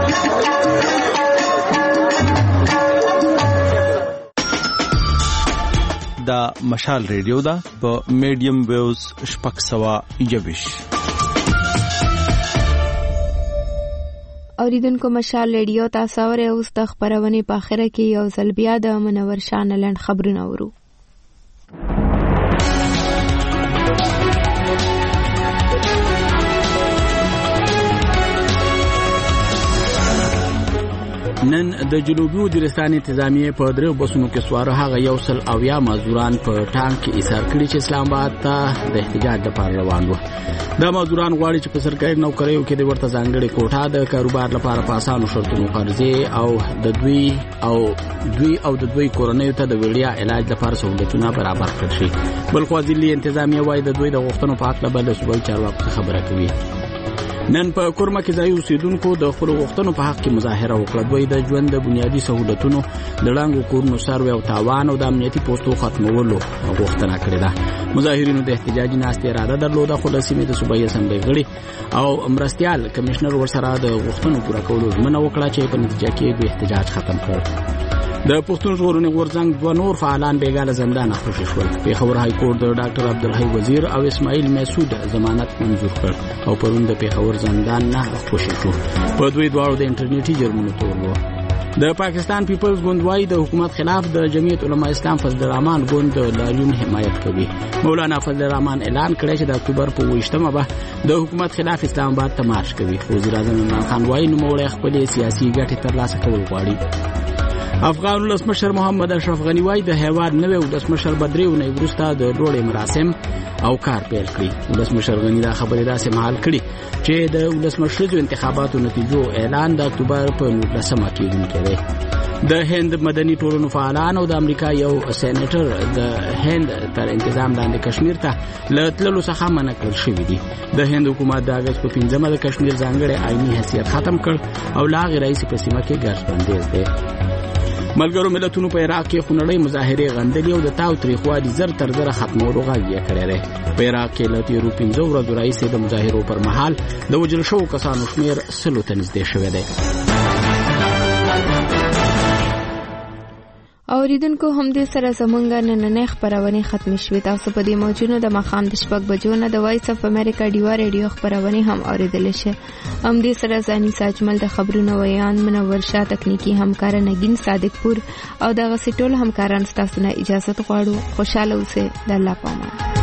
S11: دا مشال ریډیو دا په میډیم ویوز شپږ سوه یوویش.
S1: اوریدونکو مشال ریډیو تاسو اورئ. اوس د خبرونې په اخره کې یو ځل بیا د منور شاه نلند خبرونه اورو.
S6: نن د جنوبي وزیرستان انتظامیه په درو بسونو کې سوار هغه یو سل اویا مزدوران په ټانک کې ایثار کړي چې اسلام آباد ته د احتجاج لپاره روان وو. دا مزدوران غواړي چې په سرکاري نوکریو کې د ورته ځانګړي کوټه د کاروبار لپاره په اسانو شرطونو قرضې او د دوی او دوی او د دوی کورنیو ته د وړیا علاج لپاره سہولتونه برابر کړي شي. بل خو ځلې انتظامیه وايي د دوی د غوښتنو په اړه بل صوبایي چارواکو خبره کوي. نن په کورما کې ځای اوسیدونکو د خپل غوښتنو په حق کې مظاهره وکړه. دوی د ژوند د بنیادي سہولتونو د ړنګو کورونو سروې او تاوان او د امنیتي پوسټو ختمولو غوښتنه کړې ده. مظاهرینو د احتجاجي ناستې اراده درلوده خو د سیمې د صوبایي اسمبلۍ غړي او مرستیال کمشنر ورسره د غوښتنو پوره کولو ژمنه وکړه چې په نتیجه کې د احتجاج ختم کړ. د پښتون ژغورنې غورځنګ دوه نور فعالان بېګاله زندان خوشي شول. پېښور های کورټ د ډاکټر عبدالحی وزیر او اسماعیل مسعود ضمانت منظور کړ او پرون د پېښور زندان نه خوشي شو. په دوی دواړو د انټرنیټي جرمونو تور وو. د پاکستان پیپلز ګوند وايي د حکومت خلاف د جمعیت علما اسلام فضل الرحمن ګوند لاریون حمایت کوي. مولانا فضل الرحمن اعلان کړی چې د اکتوبر په اوویشتمه به د حکومت خلاف اسلام آباد ته مارش کوي. وزیر اعظم عمران خان وايي نوموړی خپلې سیاسي ګټې ترلاسه کول غواړي. افغان ولسمشر محمد اشرف غنی وايي د هیواد نوې ولسمشر بدریو نه وروسته د ډوړې مراسم او کار پیل کړي. ولسمشر غنی دا خبرې داسې مهال کړي چې د ولسمشریزو انتخاباتو نتیجو اعلان د اکتوبر په نولسمه کېدونکی دی. د هند مدني ټولنو فعالان او د امریکا یو سېنیټر د هند تر انتظام لاندې کشمیر ته له تللو څخه منع کړل شوي دي. د هند حکومت د اګست په پنځمه د کشمیر ځانګړی آئیني حیثیت ختم کړ او له هغې راهیسې په سیمه کې ګرځ بندیز دی. ملګرو ملتونو په عراق کې خونړۍ مظاهرې غندلې او د تاو تریخوالي زر تر زره ختمولو غږ یې کړی دی. په عراق کې له تېرو پنځو ورځو راهیسې د مظاهرو پر مهال د وژل شوو کسانو شمېر سلو ته نږدې شوی دی.
S1: اوریدونکو هم دې سره زمونږ نننۍ خبرونه ختم شوې. تاسو په دې موجونو د مخام د شپږ بجو نه د وایس اف امریکا ډیوا ریډیو خبرونه هم اوریدل شي. هم دې سره ځاني ساجمل د خبرونو ویان منور شاه تکنیکی همکار نگین صادقپور او د غسټول همکاران ستاسو نه اجازه غواړو. خوشاله اوسئ. د الله پامان.